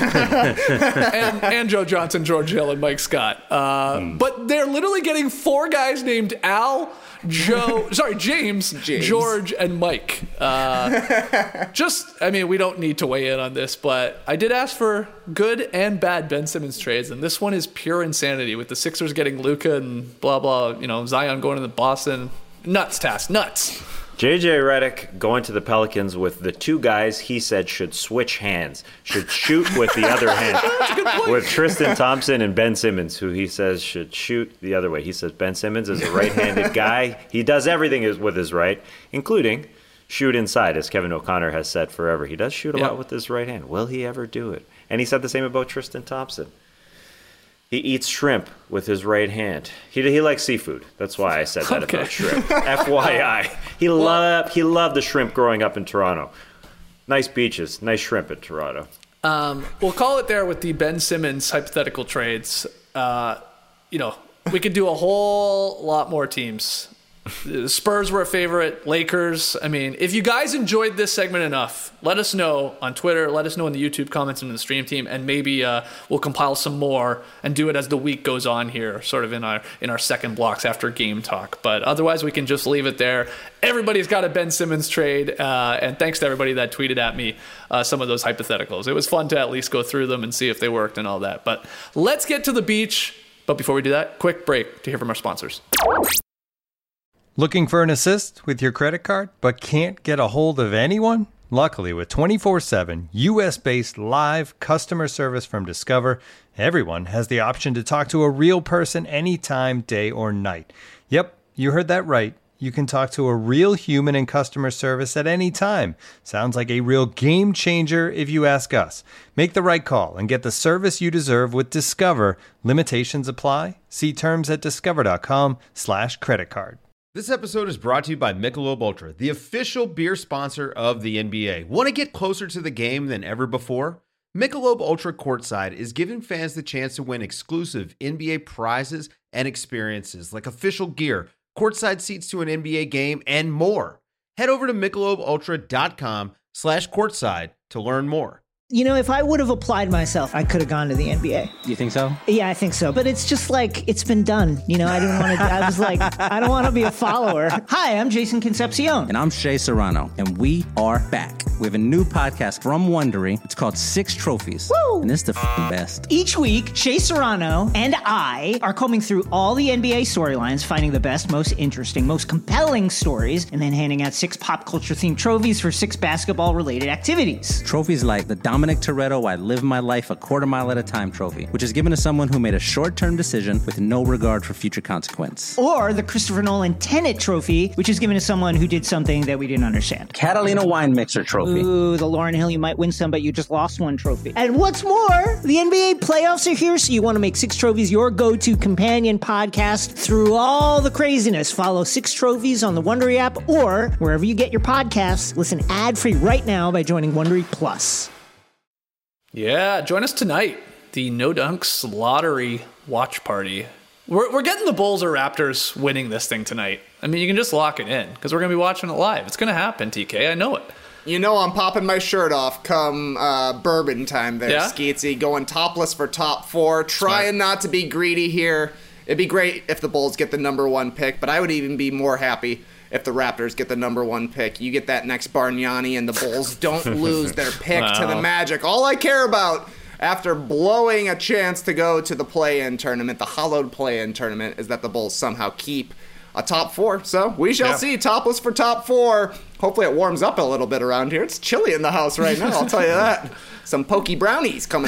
and Joe Johnson, George Hill, and Mike Scott. But they're literally getting 4 guys named Al, James, George, and Mike. We don't need to weigh in on this, but I did ask for good and bad Ben Simmons trades, and this one is pure insanity with the Sixers getting Luka and blah, blah, Zion going to the Boston. Nuts. JJ Redick going to the Pelicans with the 2 guys he said should switch hands, should shoot with the other hand. That's a good point. With Tristan Thompson and Ben Simmons, who he says should shoot the other way. He says Ben Simmons is a right-handed guy. He does everything with his right, including shoot inside, as Kevin O'Connor has said forever. He does shoot a lot with his right hand. Will he ever do it? And he said the same about Tristan Thompson. He eats shrimp with his right hand. He likes seafood. That's why I said that about shrimp. FYI. He loved the shrimp growing up in Toronto. Nice beaches, nice shrimp in Toronto. We'll call it there with the Ben Simmons hypothetical trades. We could do a whole lot more teams Spurs were a favorite. Lakers. I mean, if you guys enjoyed this segment enough, let us know on Twitter. Let us know in the YouTube comments and in the stream team, and maybe we'll compile some more and do it as the week goes on here, sort of in our second blocks after game talk. But otherwise, we can just leave it there. Everybody's got a Ben Simmons trade, and thanks to everybody that tweeted at me some of those hypotheticals. It was fun to at least go through them and see if they worked and all that. But let's get to the beach. But before we do that, quick break to hear from our sponsors. Looking for an assist with your credit card, but can't get a hold of anyone? Luckily, with 24/7 US-based live customer service from Discover, everyone has the option to talk to a real person anytime, day or night. Yep, you heard that right. You can talk to a real human in customer service at any time. Sounds like a real game changer if you ask us. Make the right call and get the service you deserve with Discover. Limitations apply. See terms at discover.com/creditcard. This episode is brought to you by Michelob Ultra, the official beer sponsor of the NBA. Want to get closer to the game than ever before? Michelob Ultra Courtside is giving fans the chance to win exclusive NBA prizes and experiences like official gear, courtside seats to an NBA game, and more. Head over to MichelobUltra.com/courtside to learn more. You know, if I would have applied myself, I could have gone to the NBA. You think so? Yeah, I think so. But it's just like, it's been done. You know, I didn't want to, I was like, I don't want to be a follower. Hi, I'm Jason Concepcion. And I'm Shea Serrano. And we are back. We have a new podcast from Wondery. It's called Six Trophies. Woo! And it's the best. Each week, Shea Serrano and I are combing through all the NBA storylines, finding the best, most interesting, most compelling stories, and then handing out 6 pop culture themed trophies for 6 basketball related activities. Trophies like the Dominic Toretto I Live My Life a Quarter Mile at a Time trophy, which is given to someone who made a short-term decision with no regard for future consequence. Or the Christopher Nolan Tenet trophy, which is given to someone who did something that we didn't understand. Catalina Wine Mixer trophy. Ooh, the Lauryn Hill You Might Win Some, but You Just Lost One trophy. And what's more, the NBA playoffs are here, so you want to make Six Trophies your go-to companion podcast through all the craziness. Follow Six Trophies on the Wondery app or wherever you get your podcasts. Listen ad-free right now by joining Wondery Plus. Yeah, join us tonight, the No Dunks Lottery Watch Party. We're getting the Bulls or Raptors winning this thing tonight. I mean, you can just lock it in, because we're going to be watching it live. It's going to happen, TK. I know it. You know I'm popping my shirt off come bourbon time there, Yeah? Skeetsy. Going topless for top 4. Trying not to be greedy here. It'd be great if the Bulls get the number 1 pick, but I would even be more happy if the Raptors get the number 1 pick. You get that next Bargnani and the Bulls don't lose their pick to the Magic. All I care about after blowing a chance to go to the play-in tournament, the hollowed play-in tournament, is that the Bulls somehow keep a top 4. So we shall see. Topless for top 4. Hopefully it warms up a little bit around here. It's chilly in the house right now, I'll tell you that. Some pokey brownies coming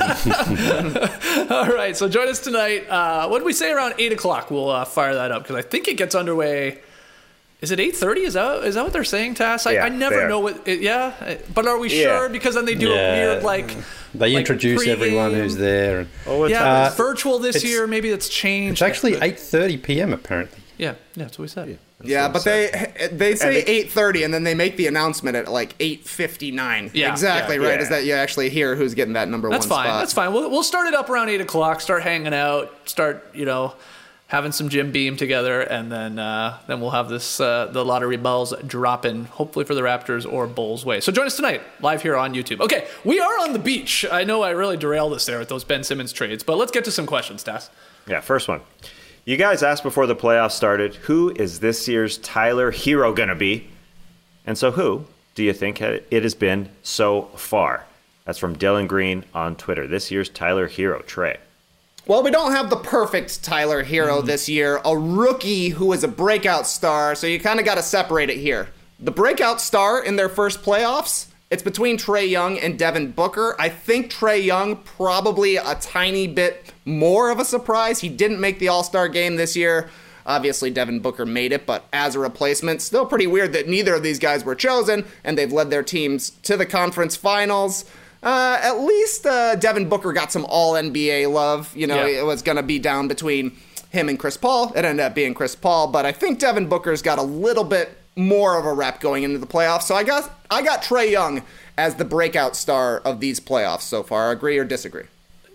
out. All right, so join us tonight. What did we say? Around 8 o'clock we'll fire that up, because I think it gets underway. Is it 8:30? Is that what they're saying, Tass? I never know what. But are we sure? Because then they do a weird They introduce pre-game. everyone who's there. It's virtual this year. Maybe it's changed. It's actually 8:30 p.m. apparently. Yeah, that's what we said. Yeah, but they say 8:30 and then they make the announcement at like 8:59. Yeah, exactly right. Is that you actually hear who's getting that number 1 spot? That's fine. We'll start it up around 8 o'clock. Start hanging out. Start having some Jim Beam together, and then we'll have this the lottery bells dropping, hopefully for the Raptors or Bulls way. So join us tonight, live here on YouTube. Okay, we are on the beach. I know I really derailed us there with those Ben Simmons trades, but let's get to some questions, Tass. Yeah, first one. You guys asked before the playoffs started, who is this year's Tyler Hero going to be? And so who do you think it has been so far? That's from Dylan Green on Twitter. This year's Tyler Hero, Trey. Well, we don't have the perfect Tyler Hero this year, a rookie who is a breakout star, so you kind of got to separate it here. The breakout star in their first playoffs, it's between Trae Young and Devin Booker. I think Trae Young probably a tiny bit more of a surprise. He didn't make the All-Star game this year. Obviously, Devin Booker made it, but as a replacement, still pretty weird that neither of these guys were chosen, and they've led their teams to the conference finals. At least Devin Booker got some all-NBA love. It was going to be down between him and Chris Paul. It ended up being Chris Paul, but I think Devin Booker's got a little bit more of a rep going into the playoffs. So I got Trae Young as the breakout star of these playoffs so far. Agree or disagree?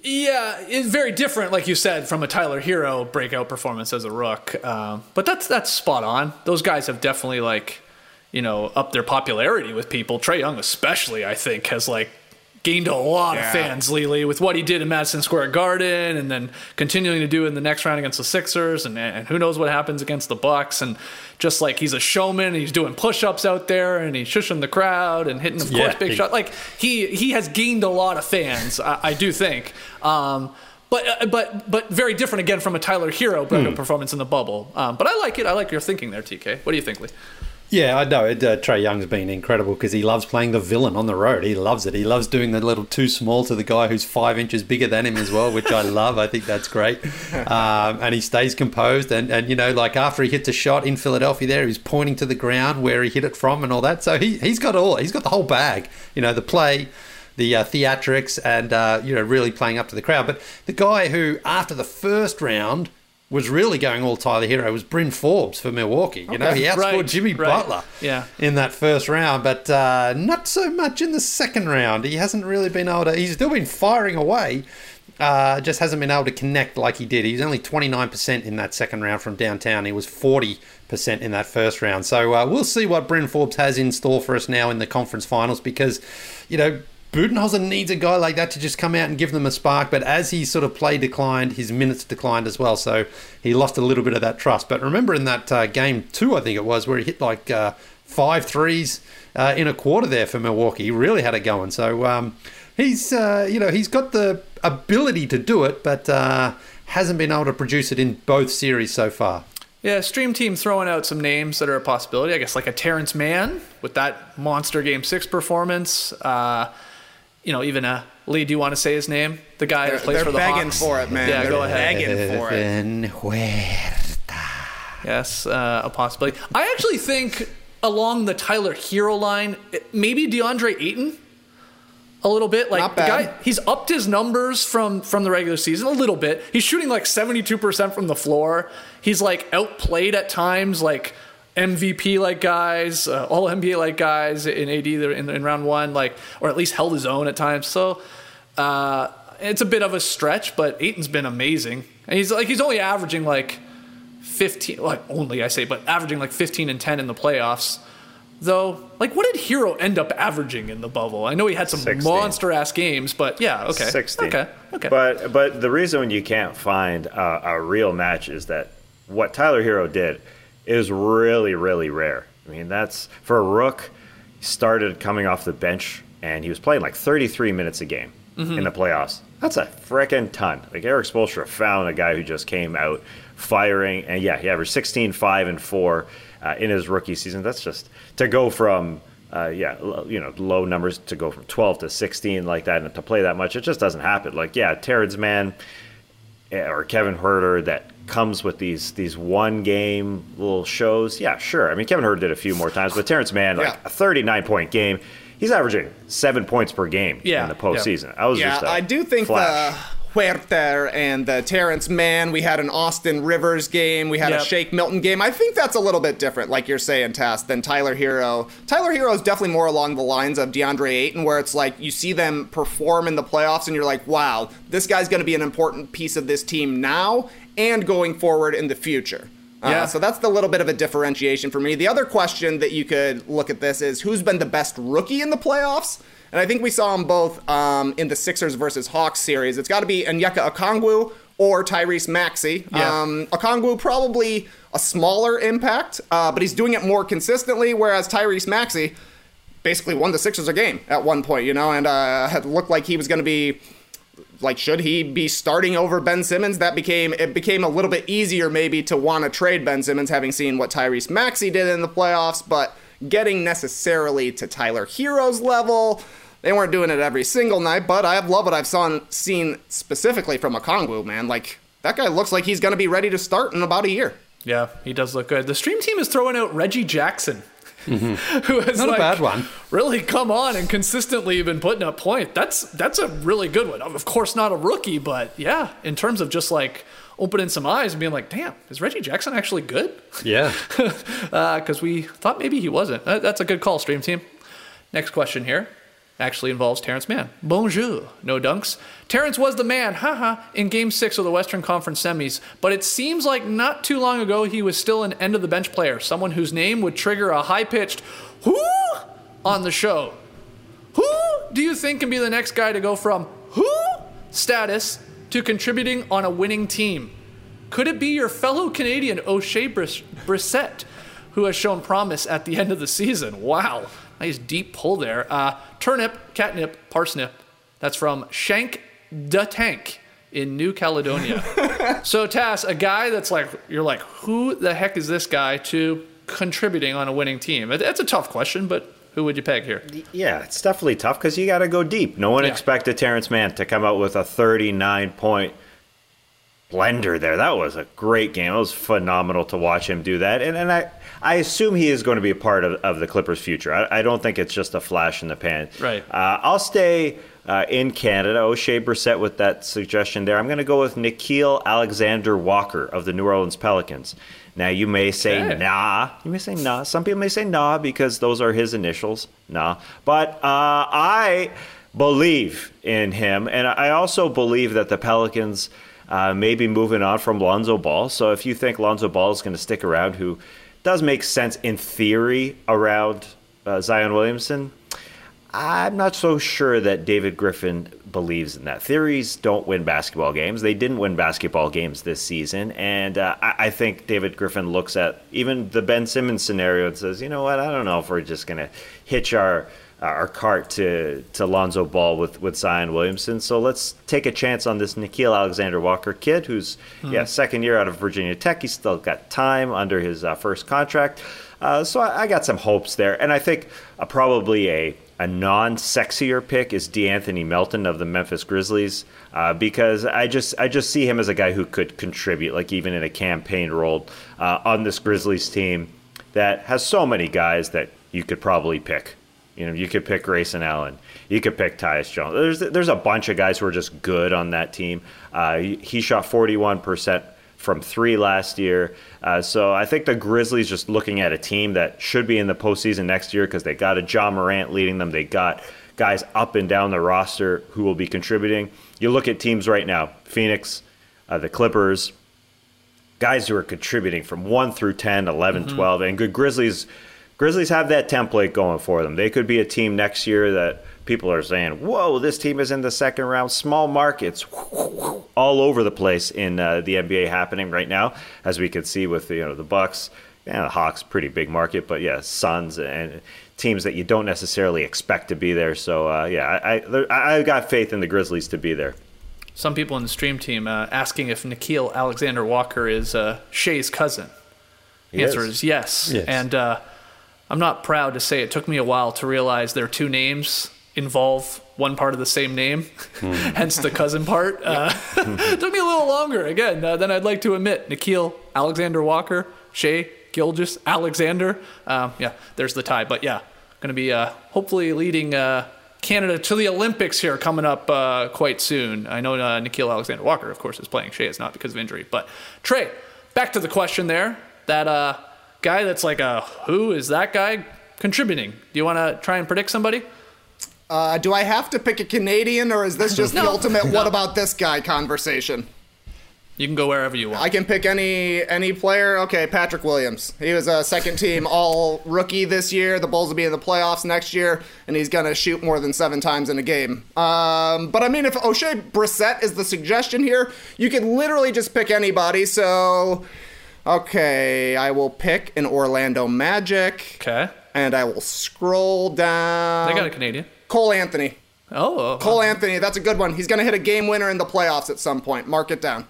Yeah, it's very different, like you said, from a Tyler Hero breakout performance as a Rook. But that's spot on. Those guys have definitely upped their popularity with people. Trae Young especially, I think, has gained a lot of fans lately with what he did in Madison Square Garden and then continuing to do in the next round against the Sixers and who knows what happens against the Bucks. And just he's a showman and he's doing push-ups out there and he's shushing the crowd and hitting, of course, big shot. He has gained a lot of fans, I do think. But very different again from a Tyler Hero performance in the bubble. But I like it. I like your thinking there, TK. What do you think, Lee? Yeah, I know. Trae Young's been incredible because he loves playing the villain on the road. He loves it. He loves doing the little too small to the guy who's 5 inches bigger than him as well, which I love. I think that's great. And he stays composed. And after he hits a shot in Philadelphia there, he's pointing to the ground where he hit it from and all that. So he's got the whole bag. The play, the theatrics, and really playing up to the crowd. But the guy who, after the first round, was really going all Tyler Hero was Bryn Forbes for Milwaukee. He outscored Jimmy Butler in that first round, but not so much in the second round. He hasn't really been able to... He's still been firing away, just hasn't been able to connect like he did. He was only 29% in that second round from downtown. He was 40% in that first round. So we'll see what Bryn Forbes has in store for us now in the conference finals because, Budenholzer needs a guy like that to just come out and give them a spark, but as his sort of play declined, his minutes declined as well, so he lost a little bit of that trust. But remember in that game 2, I think it was, where he hit 5 threes in a quarter there for Milwaukee. He really had it going. So he's got the ability to do it, but hasn't been able to produce it in both series so far. Yeah, Stream Team throwing out some names that are a possibility. I guess a Terrence Mann with that monster Game 6 performance. Even Lee, do you want to say his name? The guy that plays for the Hawks. They're begging for it, man. Yeah, go ahead. Begging for it. Yes, a possibility. I actually think along the Tyler Hero line, maybe DeAndre Ayton a little bit. Not bad. The guy, he's upped his numbers from the regular season a little bit. He's shooting 72% from the floor. He's outplayed at times, MVP guys, all NBA guys in AD in round 1, or at least held his own at times. So it's a bit of a stretch, but Ayton's been amazing. And he's only averaging 15, averaging 15 and 10 in the playoffs. Though, what did Hero end up averaging in the bubble? I know he had some 16. monster-ass games, but yeah, okay. 16. Okay. But the reason you can't find a real match is that what Tyler Hero did is really, really rare. I mean, that's for a Rook. He started coming off the bench, and he was playing 33 minutes a game in the playoffs. That's a frickin' ton. Eric Spoelstra found a guy who just came out firing, and he averaged 16, 5, and 4 in his rookie season. That's just to go from low numbers to go from 12 to 16 like that, and to play that much, it just doesn't happen. Terrence Mann or Kevin Huerter that comes with these one game little shows. Yeah, sure. I mean, Kevin Huerter did a few more times, but Terrence Mann, a 39-point game, he's averaging 7 points per game in the postseason. I do think flash. the Huerter and the Terrence Mann, we had an Austin Rivers game, we had a Shake Milton game. I think that's a little bit different, like you're saying, Tass, than Tyler Hero. Tyler Hero is definitely more along the lines of DeAndre Ayton, where it's you see them perform in the playoffs and you're like, wow, this guy's going to be an important piece of this team now and going forward in the future. So that's the little bit of a differentiation for me. The other question that you could look at this is who's been the best rookie in the playoffs? And I think we saw them both in the Sixers versus Hawks series. It's got to be Onyeka Okongwu or Tyrese Maxey. Okongwu probably a smaller impact, but he's doing it more consistently, whereas Tyrese Maxey basically won the Sixers a game at one point, and had looked like he was going to be... should he be starting over Ben Simmons? It became a little bit easier maybe to want to trade Ben Simmons, having seen what Tyrese Maxey did in the playoffs, but getting necessarily to Tyler Hero's level, they weren't doing it every single night, but I love what I've seen specifically from Okongwu, man. That guy looks like he's going to be ready to start in about a year. Yeah, he does look good. The Stream Team is throwing out Reggie Jackson. Who has not a bad one. Really come on and consistently been putting up points. That's a really good one. Of course, not a rookie, but yeah, in terms of just opening some eyes and being like, damn, is Reggie Jackson actually good? Yeah. Because we thought maybe he wasn't. That's a good call, Stream Team. Next question here. actually involves Terrence Mann. Bonjour, no dunks. Terrence was the man, in Game 6 of the Western Conference semis, but it seems like not too long ago he was still an end-of-the-bench player, someone whose name would trigger a high-pitched whoo on the show. Who do you think can be the next guy to go from who status to contributing on a winning team? Could it be your fellow Canadian O'Shea Brissett, who has shown promise at the end of the season? Wow, nice deep pull there. Turnip, catnip, parsnip. That's from Shank da Tank in New Caledonia. So Tass, a guy that's like, you're like, who the heck is this guy, to contributing on a winning team? It's a tough question, but who would you peg here? Yeah, it's definitely tough because you got to go deep. No one expected Terrence Mann to come out with a 39-point blender there. That was a great game. It was phenomenal to watch him do that. And I assume he is going to be a part of the Clippers' future. I don't think it's just a flash in the pan. Right. I'll stay in Canada. O'Shea Brissett with that suggestion there. I'm going to go with Nickeil Alexander-Walker of the New Orleans Pelicans. Now, you may say nah. You may say nah. Some people may say nah because those are his initials. Nah. But I believe in him. And I also believe that the Pelicans may be moving on from Lonzo Ball. So if you think Lonzo Ball is going to stick around, who does make sense in theory around Zion Williamson, I'm not so sure that David Griffin believes in that. Theories don't win basketball games. They didn't win basketball games this season. And I think David Griffin looks at even the Ben Simmons scenario and says, you know what, I don't know if we're just going to hitch our cart to Lonzo Ball with Zion Williamson. So let's take a chance on this Nickeil Alexander-Walker kid who's, second year out of Virginia Tech. He's still got time under his first contract. So I got some hopes there. And I think probably a non-sexier pick is DeAnthony Melton of the Memphis Grizzlies because I just see him as a guy who could contribute, like even in a campaign role on this Grizzlies team that has so many guys that you could probably pick. You know, you could pick Grayson Allen. You could pick Tyus Jones. There's a bunch of guys who are just good on that team. He shot 41% from three last year. So I think the Grizzlies just looking at a team that should be in the postseason next year because they got a Ja Morant leading them. They got guys up and down the roster who will be contributing. You look at teams right now, Phoenix, the Clippers, guys who are contributing from 1 through 10, 11, 12. And good Grizzlies have that template going for them. They could be a team next year that people are saying, whoa, this team is in the second round. Small markets all over the place in the NBA happening right now, as we can see with the Bucks. The Hawks, pretty big market, but Suns and teams that you don't necessarily expect to be there. So, I got faith in the Grizzlies to be there. Some people in the stream team asking if Nickeil Alexander-Walker is Shea's cousin. The answer is yes. And I'm not proud to say it took me a while to realize their two names involve one part of the same name, hence the cousin part. It took me a little longer, again, than I'd like to admit. Nickeil Alexander-Walker, Shea Gilgeous Alexander. There's the tie. But going to be hopefully leading Canada to the Olympics here coming up quite soon. I know Nickeil Alexander-Walker, of course, is playing. Shea is not because of injury. But Trey, back to the question there. That guy that's like who is that guy contributing? Do you want to try and predict somebody? Do I have to pick a Canadian, or is this just the ultimate what about this guy conversation? You can go wherever you want. I can pick any player. Okay, Patrick Williams. He was a second-team all-rookie this year. The Bulls will be in the playoffs next year, and he's going to shoot more than 7 times in a game. But, I mean, if O'Shea Brissett is the suggestion here, you could literally just pick anybody. So, okay, I will pick an Orlando Magic. Okay. And I will scroll down. They got a Canadian. Cole Anthony. Cole Anthony, that's a good one. He's going to hit a game winner in the playoffs at some point. Mark it down.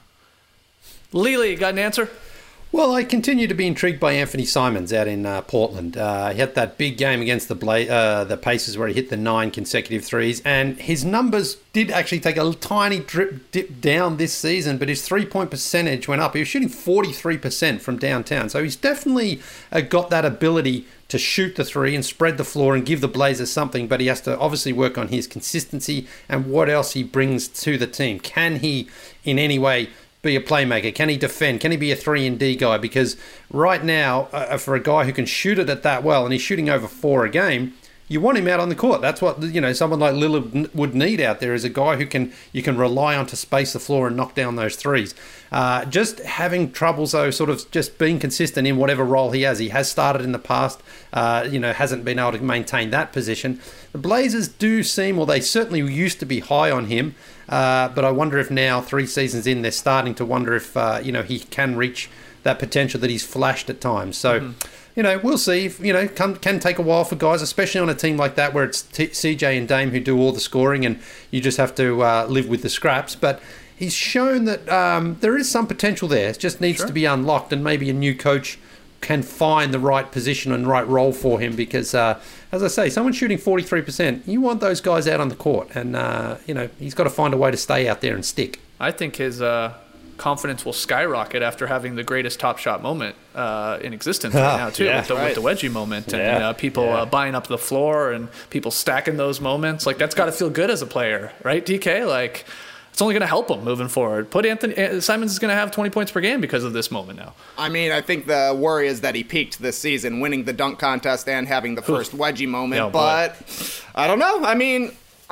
Lily, got an answer? Well, I continue to be intrigued by Anthony Simons out in Portland. He had that big game against the Pacers where he hit the 9 consecutive threes, and his numbers did actually take a tiny dip down this season, but his 3-point percentage went up. He was shooting 43% from downtown, so he's definitely got that ability to shoot the three and spread the floor and give the Blazers something, but he has to obviously work on his consistency and what else he brings to the team. Can he in any way be a playmaker? Can he defend? Can he be a 3-and-D guy? Because right now, for a guy who can shoot it at that well, and he's shooting over 4 a game, you want him out on the court. That's what, someone like Lillard would need out there, is a guy who you can rely on to space the floor and knock down those threes. Just having troubles, though, sort of just being consistent in whatever role he has. He has started in the past, hasn't been able to maintain that position. The Blazers do seem, they certainly used to be high on him, but I wonder if now, 3 seasons in, they're starting to wonder if, he can reach that potential that he's flashed at times. So, we'll see. Can take a while for guys, especially on a team like that where it's CJ and Dame who do all the scoring and you just have to live with the scraps. But he's shown that there is some potential there. It just needs to be unlocked, and maybe a new coach can find the right position and right role for him because, as I say, someone shooting 43%, you want those guys out on the court. And, he's got to find a way to stay out there and stick. I think his confidence will skyrocket after having the greatest Top Shot moment in existence right now, too, with the wedgie moment and people buying up the floor and people stacking those moments. Like, that's got to feel good as a player, right, DK? Like, it's only going to help him moving forward. Simons is going to have 20 points per game because of this moment now. I mean, I think the worry is that he peaked this season, winning the dunk contest and having the first wedgie moment. But I don't know. I mean,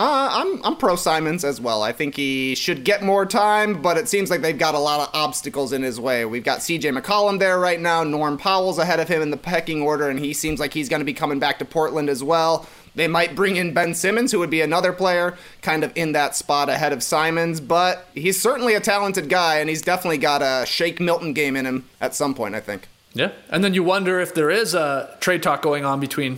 I'm pro Simons as well. I think he should get more time, but it seems like they've got a lot of obstacles in his way. We've got CJ McCollum there right now. Norm Powell's ahead of him in the pecking order, and he seems like he's going to be coming back to Portland as well. They might bring in Ben Simmons, who would be another player kind of in that spot ahead of Simons, but he's certainly a talented guy, and he's definitely got a Shake Milton game in him at some point, I think. Yeah, and then you wonder if there is a trade talk going on between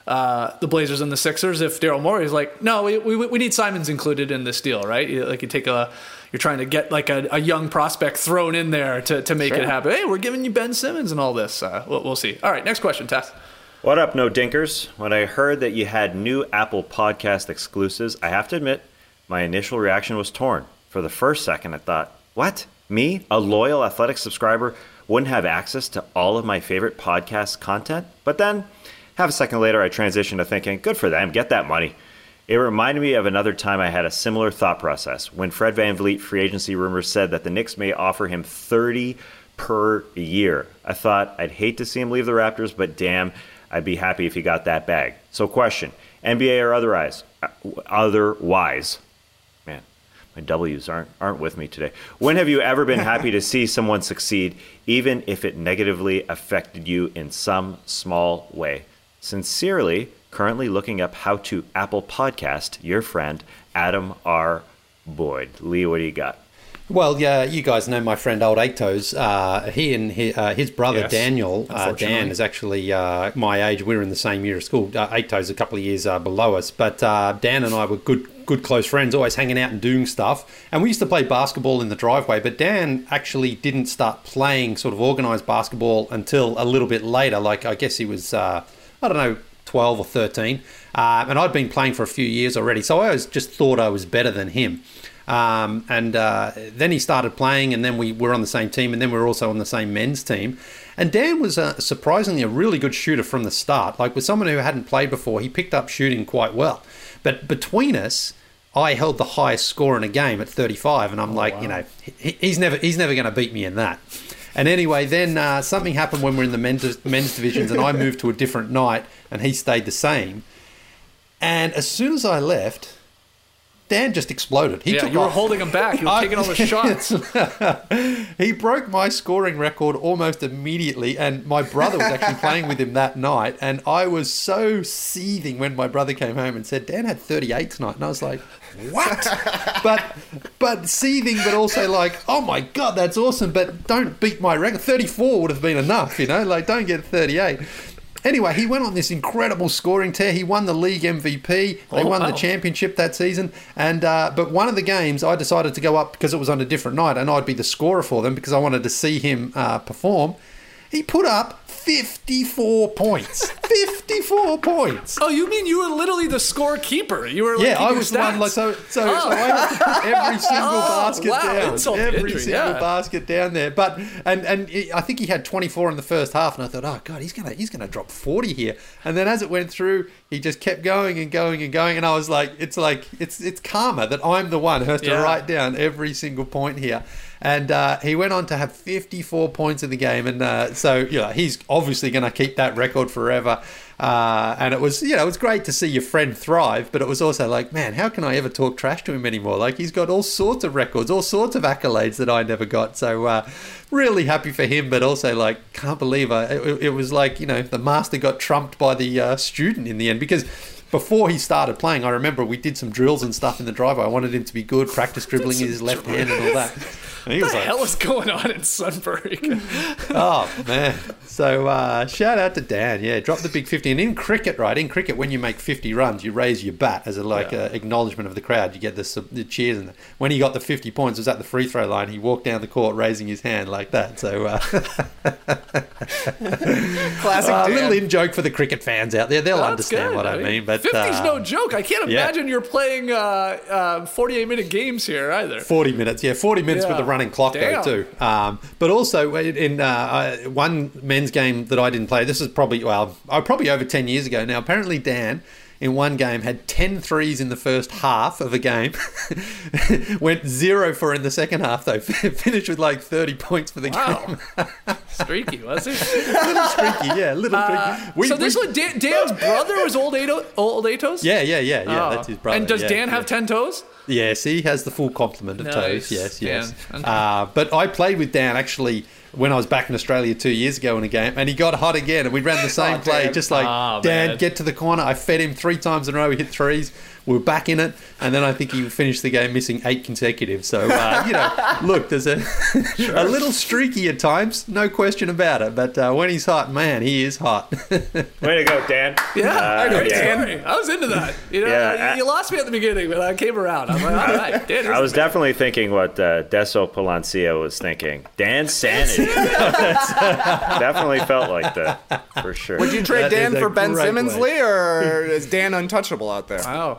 the Blazers and the Sixers, if Daryl Morey's like, no, we need Simons included in this deal, right? Like you're trying to get like a young prospect thrown in there to make it happen. Hey, we're giving you Ben Simmons and all this. We'll see. All right, next question, Tess. What up, No Dinkers? When I heard that you had new Apple Podcast exclusives, I have to admit, my initial reaction was torn. For the first second, I thought, what? Me, a loyal Athletic subscriber, wouldn't have access to all of my favorite podcast content? But then, half a second later, I transitioned to thinking, good for them, get that money. It reminded me of another time I had a similar thought process when Fred VanVleet free agency rumors said that the Knicks may offer him $30 per year. I thought I'd hate to see him leave the Raptors, but damn, I'd be happy if he got that bag. So question, NBA or otherwise, man, my W's aren't with me today. When have you ever been happy to see someone succeed, even if it negatively affected you in some small way? Sincerely, currently looking up how to Apple Podcast, your friend, Adam R. Boyd. Lee, what do you got? Well, yeah, you guys know my friend Old Eight Toes. He and his brother Daniel, Dan, is actually my age. We were in the same year of school. Eight Toes a couple of years below us. But Dan and I were good close friends, always hanging out and doing stuff. And we used to play basketball in the driveway. But Dan actually didn't start playing sort of organised basketball until a little bit later. Like, I guess he was, 12 or 13. And I'd been playing for a few years already. So I always just thought I was better than him. Then he started playing, and then we were on the same team, and then we were also on the same men's team. And Dan was surprisingly a really good shooter from the start. Like, with someone who hadn't played before, he picked up shooting quite well. But between us, I held the highest score in a game at 35, and I'm he's never going to beat me in that. And anyway, then something happened when we were in the men's divisions, and I moved to a different night, and he stayed the same. And as soon as I left, Dan just exploded. You were holding him back. You were taking all the shots. He broke my scoring record almost immediately, and my brother was actually playing with him that night, and I was so seething when my brother came home and said, Dan had 38 tonight, and I was like, what? but seething, but also like, oh my God, that's awesome, but don't beat my record. 34 would have been enough, like don't get 38. Anyway, he went on this incredible scoring tear. He won the league MVP. They won the championship that season. And but one of the games, I decided to go up because it was on a different night, and I'd be the scorer for them because I wanted to see him perform. He put up 54 points. 54 points. Oh, you mean you were literally the scorekeeper? You were I was the one. So I had to put every single basket down. Every single basket down there. But and I think he had 24 in the first half, and I thought, oh God, he's gonna drop 40 here. And then as it went through, he just kept going and going and going, and I was like, it's karma that I'm the one who has to write down every single point here. And he went on to have 54 points in the game. And so, he's obviously going to keep that record forever. And it was, it was great to see your friend thrive, but it was also like, man, how can I ever talk trash to him anymore? Like, he's got all sorts of records, all sorts of accolades that I never got. So really happy for him, but also like, can't believe it was like, the master got trumped by the student in the end, because before he started playing, I remember we did some drills and stuff in the driveway. I wanted him to be good, practice dribbling his left hand and all that. And he what was the like, hell is going on in Sunbury? oh, man. So shout out to Dan. Yeah, drop the big 50. And in cricket, when you make 50 runs, you raise your bat as a acknowledgement of the crowd. You get the cheers. And when he got the 50 points, it was at the free throw line. He walked down the court raising his hand like that. So classic a Dan. little in-joke for the cricket fans out there. They'll understand what I mean. But 50's no joke. I can't imagine you're playing 48-minute games here either. 40 minutes. Yeah, 40 minutes with the running clock though too. But also in one men's game that I didn't play, this is probably over 10 years ago now. Apparently Dan in one game had 10 threes in the first half of a game. Went 0 for in the second half though. Finished with like 30 points for the game. Streaky, was it? Little streaky, yeah, streaky. So this was Dan's brother was Old Atos? Yeah, that's his brother. And does Dan have 10 toes? Yes, he has the full complement of toes. Yes. Dan. But I played with Dan actually when I was back in Australia 2 years ago in a game, and he got hot again, and we ran the same play, Dan. just like, Dan, man. get to the corner. I fed him 3 times in a row. He hit threes. We were back in it, and then I think he finished the game missing 8 consecutive. So, look, there's a little streaky at times, no question about it. But when he's hot, man, he is hot. Way to go, Dan. Yeah, Dan. I was into that. You lost me at the beginning, but I came around. I'm like, all right, Dan. I was definitely thinking what Deso Palancia was thinking. Dan's sanity. Definitely felt like that, for sure. Would you trade That Dan is a for Ben great Simmons, way. Lee, or is Dan untouchable out there? Wow.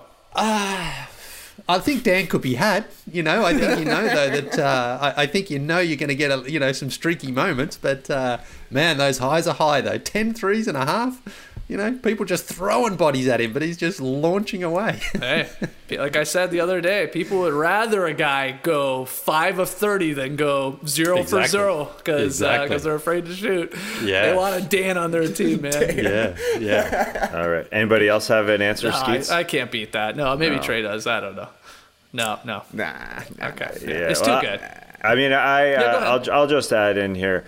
I think Dan could be had. I think though that I think you're going to get some streaky moments. But man, those highs are high though. 10 threes and a half. People just throwing bodies at him, but he's just launching away. Hey, like I said the other day, people would rather a guy go 5 of 30 than go 0 for 0 because they're afraid to shoot. Yeah. They want a Dan on their team, man. Yeah. All right. Anybody else have an answer, Skeets? I can't beat that. No, maybe Trey does. I don't know. No. Nah. Okay. Yeah, It's too good. I mean, go ahead. I'll just add in here.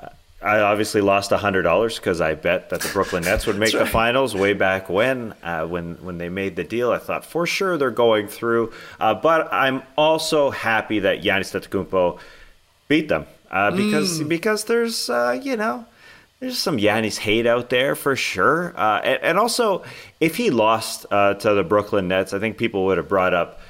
I obviously lost $100 because I bet that the Brooklyn Nets would make the finals way back when they made the deal. I thought for sure they're going through. But I'm also happy that Giannis Antetokounmpo beat them because there's there's some Giannis hate out there for sure. And also, if he lost to the Brooklyn Nets, I think people would have brought up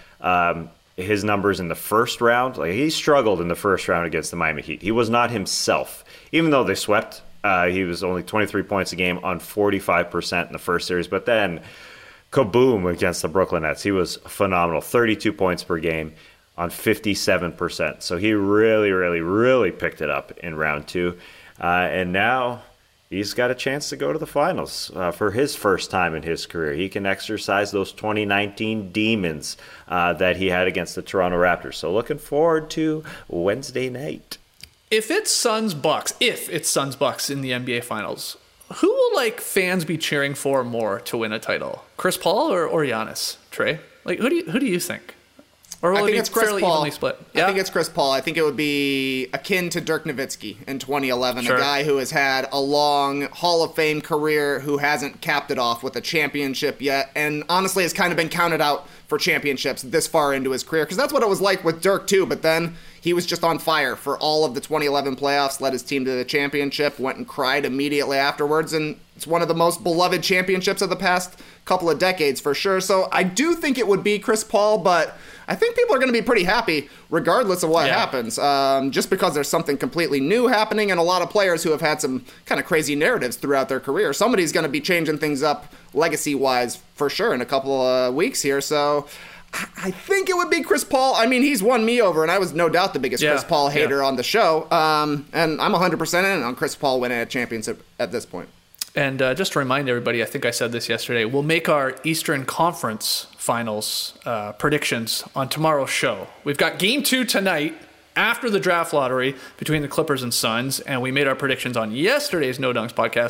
his numbers in the first round. Like, he struggled in the first round against the Miami Heat. He was not himself. Even though they swept, he was only 23 points a game on 45% in the first series. But then, kaboom against the Brooklyn Nets. He was phenomenal. 32 points per game on 57%. So he really, really, really picked it up in round 2. And now he's got a chance to go to the finals for his first time in his career. He can exercise those 2019 demons that he had against the Toronto Raptors. So looking forward to Wednesday night. If it's Suns-Bucks in the NBA Finals, who will fans be cheering for more to win a title? Chris Paul or Giannis? Trey, who do you think? Or will I it think be it's Chris fairly Paul. evenly split? Yeah? I think it's Chris Paul. I think it would be akin to Dirk Nowitzki in 2011, Sure. a guy who has had a long Hall of Fame career who hasn't capped it off with a championship yet, and honestly has kind of been counted out for championships this far into his career, because that's what it was like with Dirk too, but then he was just on fire for all of the 2011 playoffs, led his team to the championship, went and cried immediately afterwards, and it's one of the most beloved championships of the past couple of decades for sure. So I do think it would be Chris Paul, but I think people are going to be pretty happy regardless of what happens, just because there's something completely new happening, and a lot of players who have had some kind of crazy narratives throughout their career. Somebody's going to be changing things up legacy-wise for sure in a couple of weeks here, so I think it would be Chris Paul. I mean, he's won me over, and I was no doubt the biggest Chris Paul hater on the show, and I'm 100% in on Chris Paul winning a championship at this point. And just to remind everybody, I think I said this yesterday, we'll make our Eastern Conference Finals predictions on tomorrow's show. We've got Game 2 tonight after the draft lottery between the Clippers and Suns, and we made our predictions on yesterday's No Dunks podcast.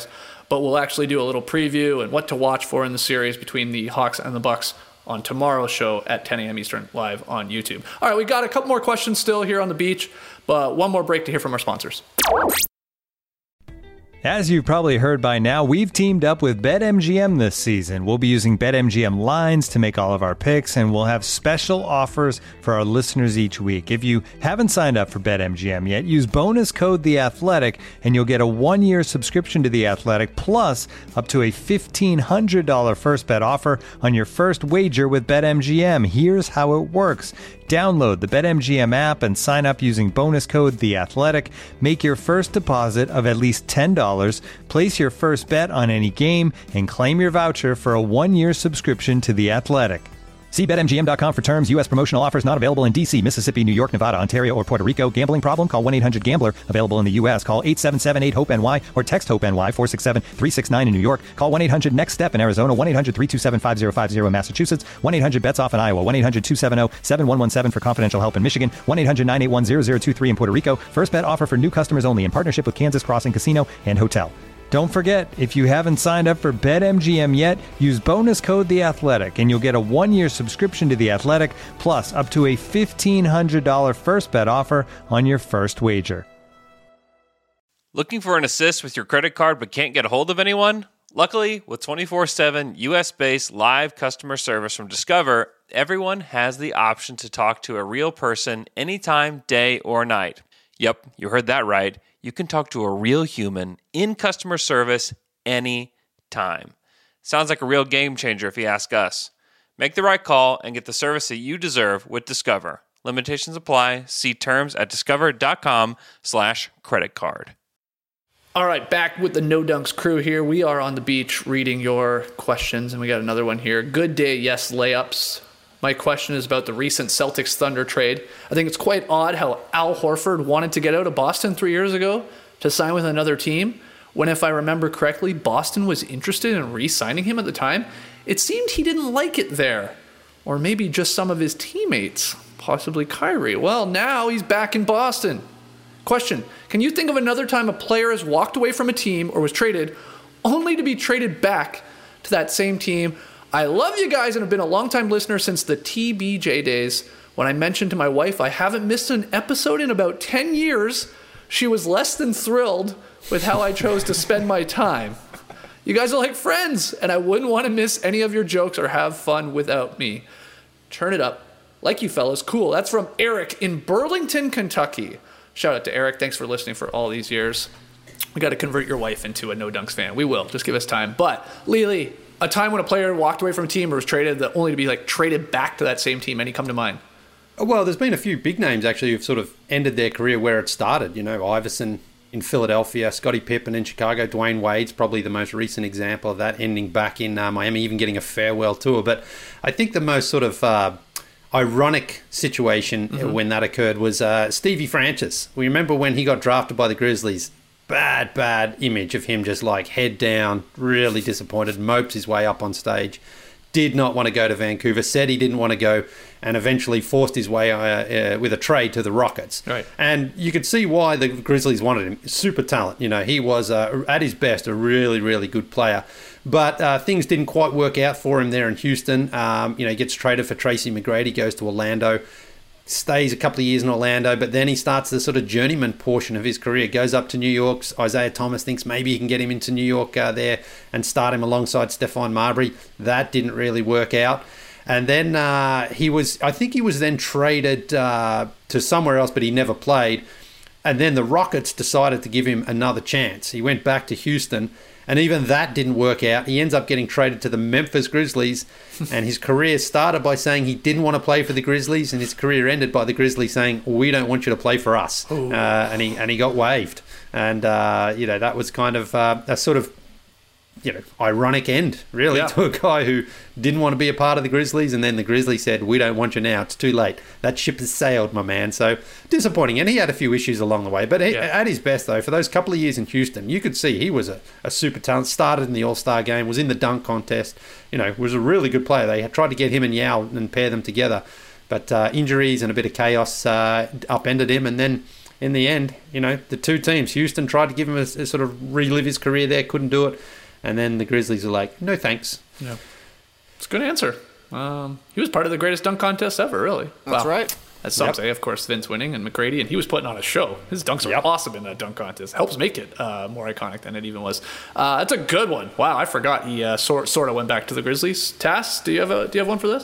but we'll actually do a little preview and what to watch for in the series between the Hawks and the Bucks on tomorrow's show at 10 a.m. Eastern, live on YouTube. All right, we got a couple more questions still here on the beach, but one more break to hear from our sponsors. As you've probably heard by now, we've teamed up with BetMGM this season. We'll be using BetMGM lines to make all of our picks, and we'll have special offers for our listeners each week. If you haven't signed up for BetMGM yet, use bonus code The Athletic, and you'll get a 1-year subscription to The Athletic, plus up to a $1,500 first bet offer on your first wager with BetMGM. Here's how it works. Download the BetMGM app and sign up using bonus code The Athletic. Make your first deposit of at least $10. Place your first bet on any game and claim your voucher for a 1-year subscription to The Athletic. See BetMGM.com for terms. U.S. promotional offers not available in D.C., Mississippi, New York, Nevada, Ontario, or Puerto Rico. Gambling problem? Call 1-800-GAMBLER. Available in the U.S. Call 877-8-HOPE-NY or text HOPE-NY 467-369 in New York. Call 1-800-NEXT-STEP in Arizona. 1-800-327-5050 in Massachusetts. 1-800-BETS-OFF in Iowa. 1-800-270-7117 for confidential help in Michigan. 1-800-981-0023 in Puerto Rico. First bet offer for new customers only in partnership with Kansas Crossing Casino and Hotel. Don't forget, if you haven't signed up for BetMGM yet, use bonus code The Athletic, and you'll get a 1-year subscription to The Athletic, plus up to a $1,500 first bet offer on your first wager. Looking for an assist with your credit card but can't get a hold of anyone? Luckily, with 24/7 US-based live customer service from Discover, everyone has the option to talk to a real person anytime, day or night. Yep, you heard that right. You can talk to a real human in customer service anytime. Sounds like a real game changer if you ask us. Make the right call and get the service that you deserve with Discover. Limitations apply. See terms at discover.com/creditcard. All right, back with the No Dunks crew here. We are on the beach reading your questions, and we got another one here. Good day, yes, layups. My question is about the recent Celtics Thunder trade. I think it's quite odd how Al Horford wanted to get out of Boston 3 years ago to sign with another team, when if I remember correctly, Boston was interested in re-signing him at the time. It seemed he didn't like it there. Or maybe just some of his teammates, possibly Kyrie. Well, now he's back in Boston. Question, can you think of another time a player has walked away from a team or was traded only to be traded back to that same team? I love you guys and have been a longtime listener since the TBJ days. When I mentioned to my wife I haven't missed an episode in about 10 years, she was less than thrilled with how I chose to spend my time. You guys are like friends, and I wouldn't want to miss any of your jokes or have fun without me. Turn it up. Like you fellas, cool. That's from Eric in Burlington, Kentucky. Shout out to Eric. Thanks for listening for all these years. We got to convert your wife into a No Dunks fan. We will. Just give us time. But, Lily, a time when a player walked away from a team or was traded only to be traded back to that same team. Any come to mind? Well, there's been a few big names actually who've sort of ended their career where it started. You know, Iverson in Philadelphia, Scottie Pippen in Chicago, Dwayne Wade's probably the most recent example of that, ending back in Miami, even getting a farewell tour. But I think the most sort of ironic situation when that occurred was Stevie Francis. We remember when he got drafted by the Grizzlies. Bad image of him just head down, really disappointed, moped his way up on stage, did not want to go to Vancouver, said he didn't want to go, and eventually forced his way with a trade to the Rockets. Right. And you could see why the Grizzlies wanted him. Super talent. You know, he was, at his best, a really, really good player. But things didn't quite work out for him there in Houston. He gets traded for Tracy McGrady, goes to Orlando. Stays a couple of years in Orlando, but then he starts the sort of journeyman portion of his career. Goes up to New York. Isaiah Thomas thinks maybe he can get him into New York there and start him alongside Stephon Marbury. That didn't really work out. And then he was then traded to somewhere else, but he never played. And then the Rockets decided to give him another chance. He went back to Houston, and even that didn't work out. He ends up getting traded to the Memphis Grizzlies, and his career started by saying he didn't want to play for the Grizzlies, and his career ended by the Grizzlies saying, we don't want you to play for us. And he got waived. And, that was kind of a sort of, ironic end, really, to a guy who didn't want to be a part of the Grizzlies, and then the Grizzlies said, we don't want you now, it's too late. That ship has sailed, my man. So disappointing, and he had a few issues along the way, but at his best, though, for those couple of years in Houston, you could see he was a super talent, started in the All-Star game, was in the dunk contest, was a really good player. They had tried to get him and Yao and pair them together, but injuries and a bit of chaos upended him, and then in the end, the two teams, Houston tried to give him a sort of relive his career there, couldn't do it. And then the Grizzlies are like, no thanks. Yeah. It's a good answer. He was part of the greatest dunk contest ever, really. That's right. As some say, of course, Vince winning and McGrady, and he was putting on a show. His dunks are awesome in that dunk contest. Helps make it more iconic than it even was. That's a good one. Wow, I forgot he sort of went back to the Grizzlies. Tass, do you have one for this?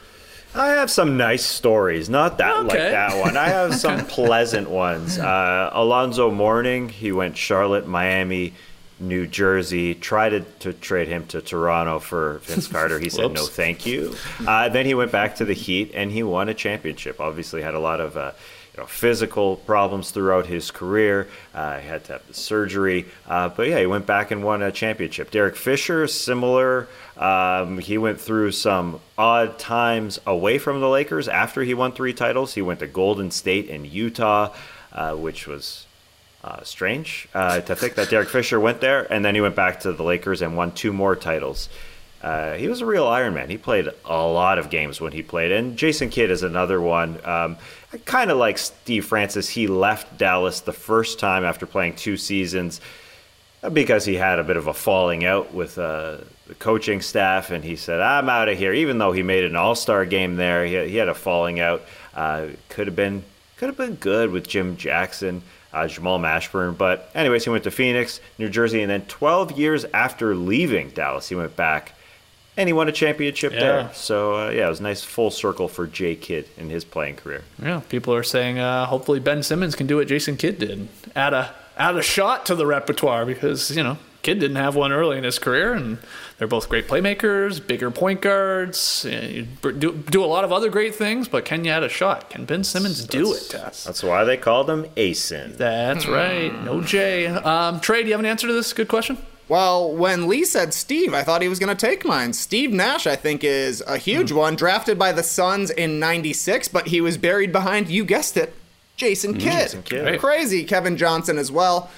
I have some nice stories, not that like that one. I have some pleasant ones. Alonzo Mourning, he went Charlotte, Miami, New Jersey, tried to trade him to Toronto for Vince Carter. He said, no, thank you. Then he went back to the Heat, and he won a championship. Obviously had a lot of physical problems throughout his career. He had to have the surgery. But yeah, he went back and won a championship. Derek Fisher, similar. He went through some odd times away from the Lakers after he won 3 titles. He went to Golden State and Utah, which was strange to think that Derek Fisher went there, and then he went back to the Lakers and won 2 more titles. He was a real Iron Man. He played a lot of games when he played. And Jason Kidd is another one. I kind of like Steve Francis. He left Dallas the first time after playing 2 seasons because he had a bit of a falling out with the coaching staff, and he said, I'm out of here. Even though he made an all-star game there, he had a falling out. Could have been good with Jim Jackson. Jamal Mashburn. But anyways, he went to Phoenix, New Jersey, and then 12 years after leaving Dallas, he went back and he won a championship there. So, it was a nice full circle for Jay Kidd in his playing career. Yeah, people are saying hopefully Ben Simmons can do what Jason Kidd did. Add a shot to the repertoire because, Kidd didn't have one early in his career, and they're both great playmakers, bigger point guards, do a lot of other great things, but can you add a shot? Can Ben Simmons do it, Tess? That's why they called him Asin. That's right. No J. Trey, do you have an answer to this? Good question. Well, when Lee said Steve, I thought he was going to take mine. Steve Nash, I think, is a huge one. Drafted by the Suns in '96, but he was buried behind, you guessed it, Jason Kidd. Jason Kidd. Crazy. Kevin Johnson as well.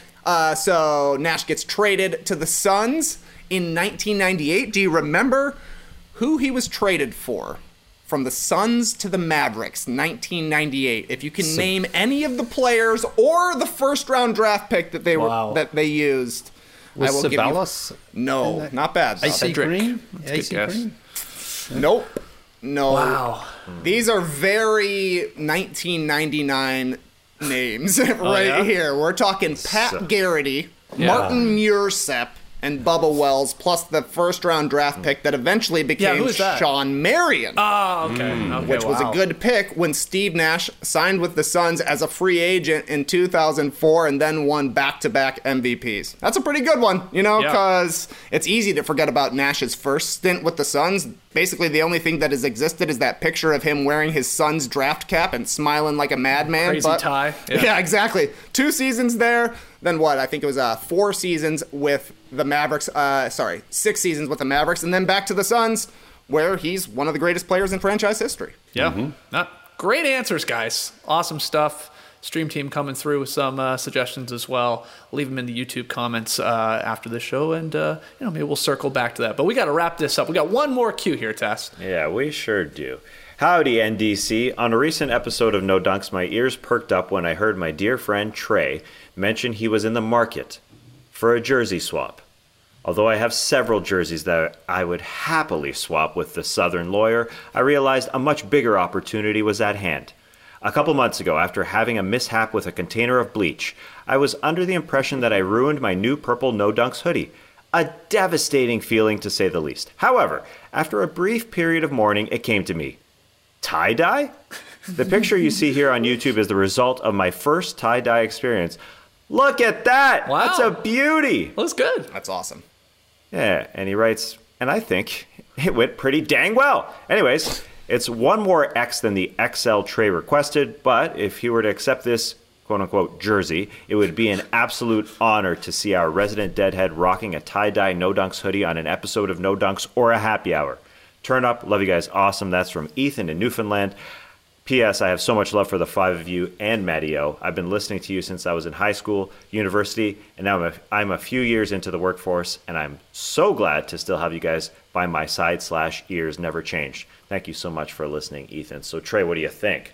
So Nash gets traded to the Suns in 1998. Do you remember who he was traded for? From the Suns to the Mavericks, 1998. If you can name any of the players or the first-round draft pick that they used, was I will Sabalas? Give you. No, not bad. AC Green? AC Green? Nope. No. Wow. These are very 1999 names here. We're talking Pat Garrity, Martin Muirsep, and Bubba Wells, plus the first-round draft pick that eventually became Sean Marion. Oh, okay. Which was a good pick when Steve Nash signed with the Suns as a free agent in 2004 and then won back-to-back MVPs. That's a pretty good one, because it's easy to forget about Nash's first stint with the Suns. Basically, the only thing that has existed is that picture of him wearing his Suns draft cap and smiling like a madman. Crazy tie. Yeah, exactly. 2 seasons there. Then what? I think it was 4 seasons with the Mavericks. 6 seasons with the Mavericks, and then back to the Suns, where he's one of the greatest players in franchise history. Yeah. Great answers, guys. Awesome stuff. Stream team coming through with some suggestions as well. Leave them in the YouTube comments after the show, and maybe we'll circle back to that. But we got to wrap this up. We got one more cue here, Tess. Yeah, we sure do. Howdy, NDC. On a recent episode of No Dunks, my ears perked up when I heard my dear friend Trey mention he was in the market for a jersey swap. Although I have several jerseys that I would happily swap with the Southern lawyer, I realized a much bigger opportunity was at hand. A couple months ago, after having a mishap with a container of bleach, I was under the impression that I ruined my new purple No Dunks hoodie. A devastating feeling, to say the least. However, after a brief period of mourning, it came to me. Tie-dye? The picture you see here on YouTube is the result of my first tie-dye experience. Look at that! Wow. That's a beauty! Looks good. That's awesome. Yeah, and he writes, and I think it went pretty dang well. Anyways, it's one more X than the XL Trey requested, but if he were to accept this quote-unquote jersey, it would be an absolute honor to see our resident deadhead rocking a tie-dye No Dunks hoodie on an episode of No Dunks or a happy hour. Turn up. Love you guys. Awesome. That's from Ethan in Newfoundland. P.S. I have so much love for the 5 of you and Matty O. I've been listening to you since I was in high school, university, and now I'm a few years into the workforce, and I'm so glad to still have you guys by my side / ears never changed. Thank you so much for listening, Ethan. So, Trey, what do you think?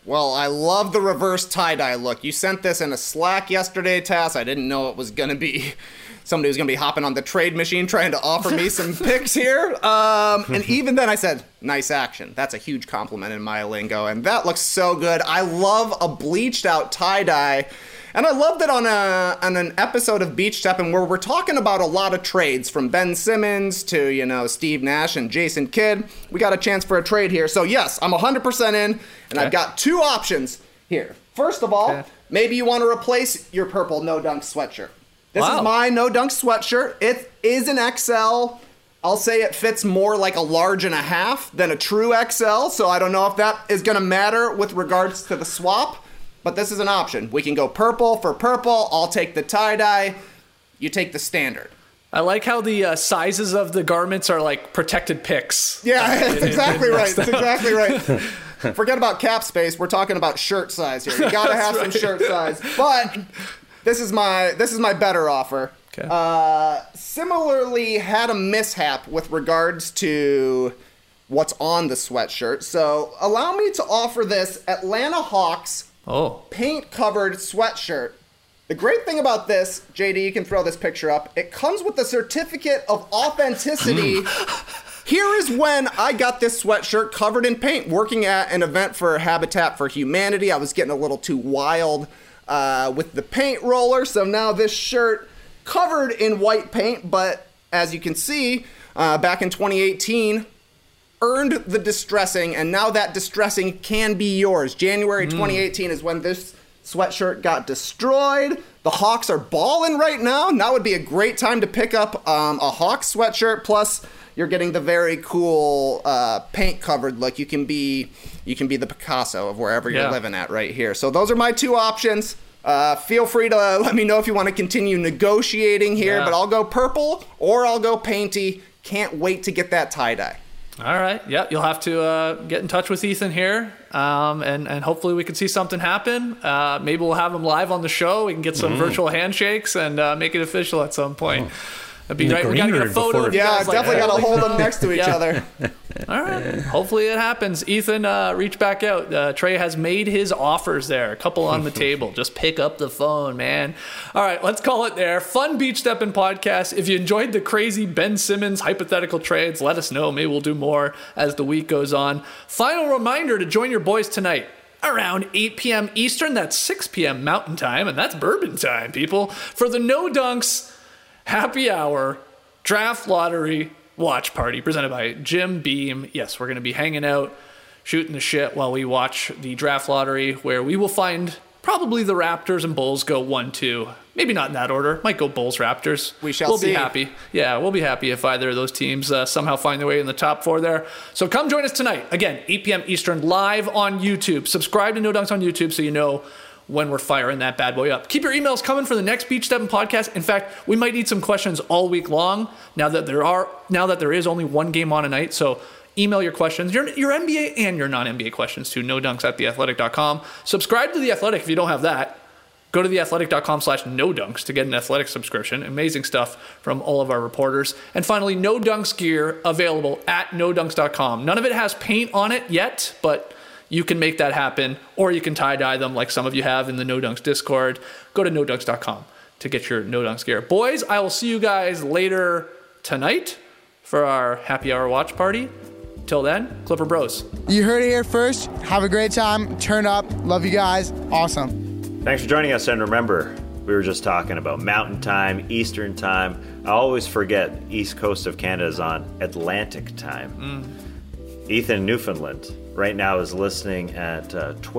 Well, I love the reverse tie-dye look. You sent this in a Slack yesterday, Tass. I didn't know it was going to be somebody was going to be hopping on the trade machine trying to offer me some picks here. And even then I said, nice action. That's a huge compliment in my lingo. And that looks so good. I love a bleached out tie-dye. And I love that on an episode of Beach Steppin' where we're talking about a lot of trades, from Ben Simmons to, Steve Nash and Jason Kidd. We got a chance for a trade here. So yes, I'm 100% in, and I've got two options here. First of all, maybe you want to replace your purple No Dunk sweatshirt. This is my No Dunk sweatshirt. It is an XL. I'll say it fits more like a large and a half than a true XL, so I don't know if that is going to matter with regards to the swap. But this is an option. We can go purple for purple. I'll take the tie-dye. You take the standard. I like how the sizes of the garments are like protected picks. Yeah, that's exactly right. That's exactly right. Forget about cap space. We're talking about shirt size here. You got to have some shirt size. But this is my better offer. Okay. Similarly, had a mishap with regards to what's on the sweatshirt. So allow me to offer this Atlanta Hawks paint-covered sweatshirt. The great thing about this, JD, you can throw this picture up, it comes with a certificate of authenticity. Here is when I got this sweatshirt covered in paint, working at an event for Habitat for Humanity. I was getting a little too wild with the paint roller, so now this shirt covered in white paint, but as you can see, back in 2018, earned the distressing, and now that distressing can be yours. January 2018 is when this sweatshirt got destroyed. The Hawks are balling right now. Now would be a great time to pick up a Hawks sweatshirt. Plus, you're getting the very cool paint-covered look. You can be the Picasso of wherever you're living at right here. So those are my two options. Feel free to let me know if you want to continue negotiating here, but I'll go purple or I'll go painty. Can't wait to get that tie-dye. All right. Yeah, you'll have to get in touch with Ethan here, and hopefully we can see something happen. Maybe we'll have him live on the show. We can get some virtual handshakes and make it official at some point. That'd be great. We gotta get a photo of you guys. Definitely gotta hold them next to each other. All right. Hopefully it happens. Ethan, reach back out. Trey has made his offers there. A couple on the table. Just pick up the phone, man. All right, let's call it there. Fun Beach Steppin' podcast. If you enjoyed the crazy Ben Simmons hypothetical trades, let us know. Maybe we'll do more as the week goes on. Final reminder to join your boys tonight. Around 8 p.m. Eastern. That's 6 p.m. Mountain Time. And that's bourbon time, people. For the No Dunks Happy Hour Draft Lottery Watch Party presented by Jim Beam. Yes, we're going to be hanging out, shooting the shit while we watch the draft lottery, where we will find probably the Raptors and Bulls go 1-2. Maybe not in that order. Might go Bulls, Raptors. We'll be happy. Yeah, we'll be happy if either of those teams somehow find their way in the top four there. So come join us tonight. Again, 8 p.m. Eastern, live on YouTube. Subscribe to No Dunks on YouTube so you know when we're firing that bad boy up. Keep your emails coming for the next Beach Steppin' podcast. In fact, we might need some questions all week long now that there is only one game on a night. So email your questions, your NBA and your non-NBA questions to nodunks@theathletic.com. Subscribe to The Athletic if you don't have that. Go to theathletic.com/nodunks to get an Athletic subscription. Amazing stuff from all of our reporters. And finally, No Dunks gear available at nodunks.com. None of it has paint on it yet, but you can make that happen, or you can tie-dye them like some of you have in the No Dunks Discord. Go to nodunks.com to get your No Dunks gear. Boys, I will see you guys later tonight for our happy hour watch party. Till then, Clipper Bros. You heard it here first. Have a great time. Turn up. Love you guys. Awesome. Thanks for joining us, and remember, we were just talking about Mountain Time, Eastern Time. I always forget East Coast of Canada is on Atlantic Time. Ethan, Newfoundland, right now is listening at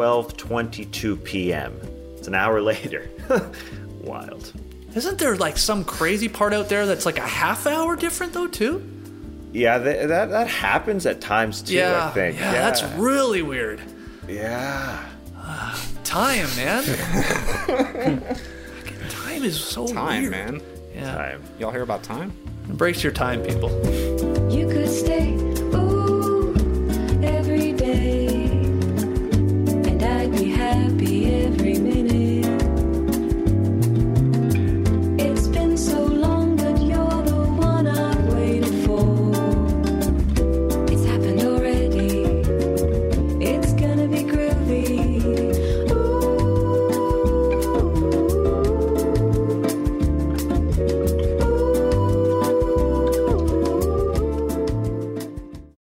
12:22 p.m. It's an hour later. Wild. Isn't there like some crazy part out there that's like a half hour different though too? Yeah, that happens at times too, I think. Yeah, that's really weird. Yeah. Time, man. Time is so weird. Time, man. Yeah. Time. Y'all hear about time? Embrace your time, people. You could stay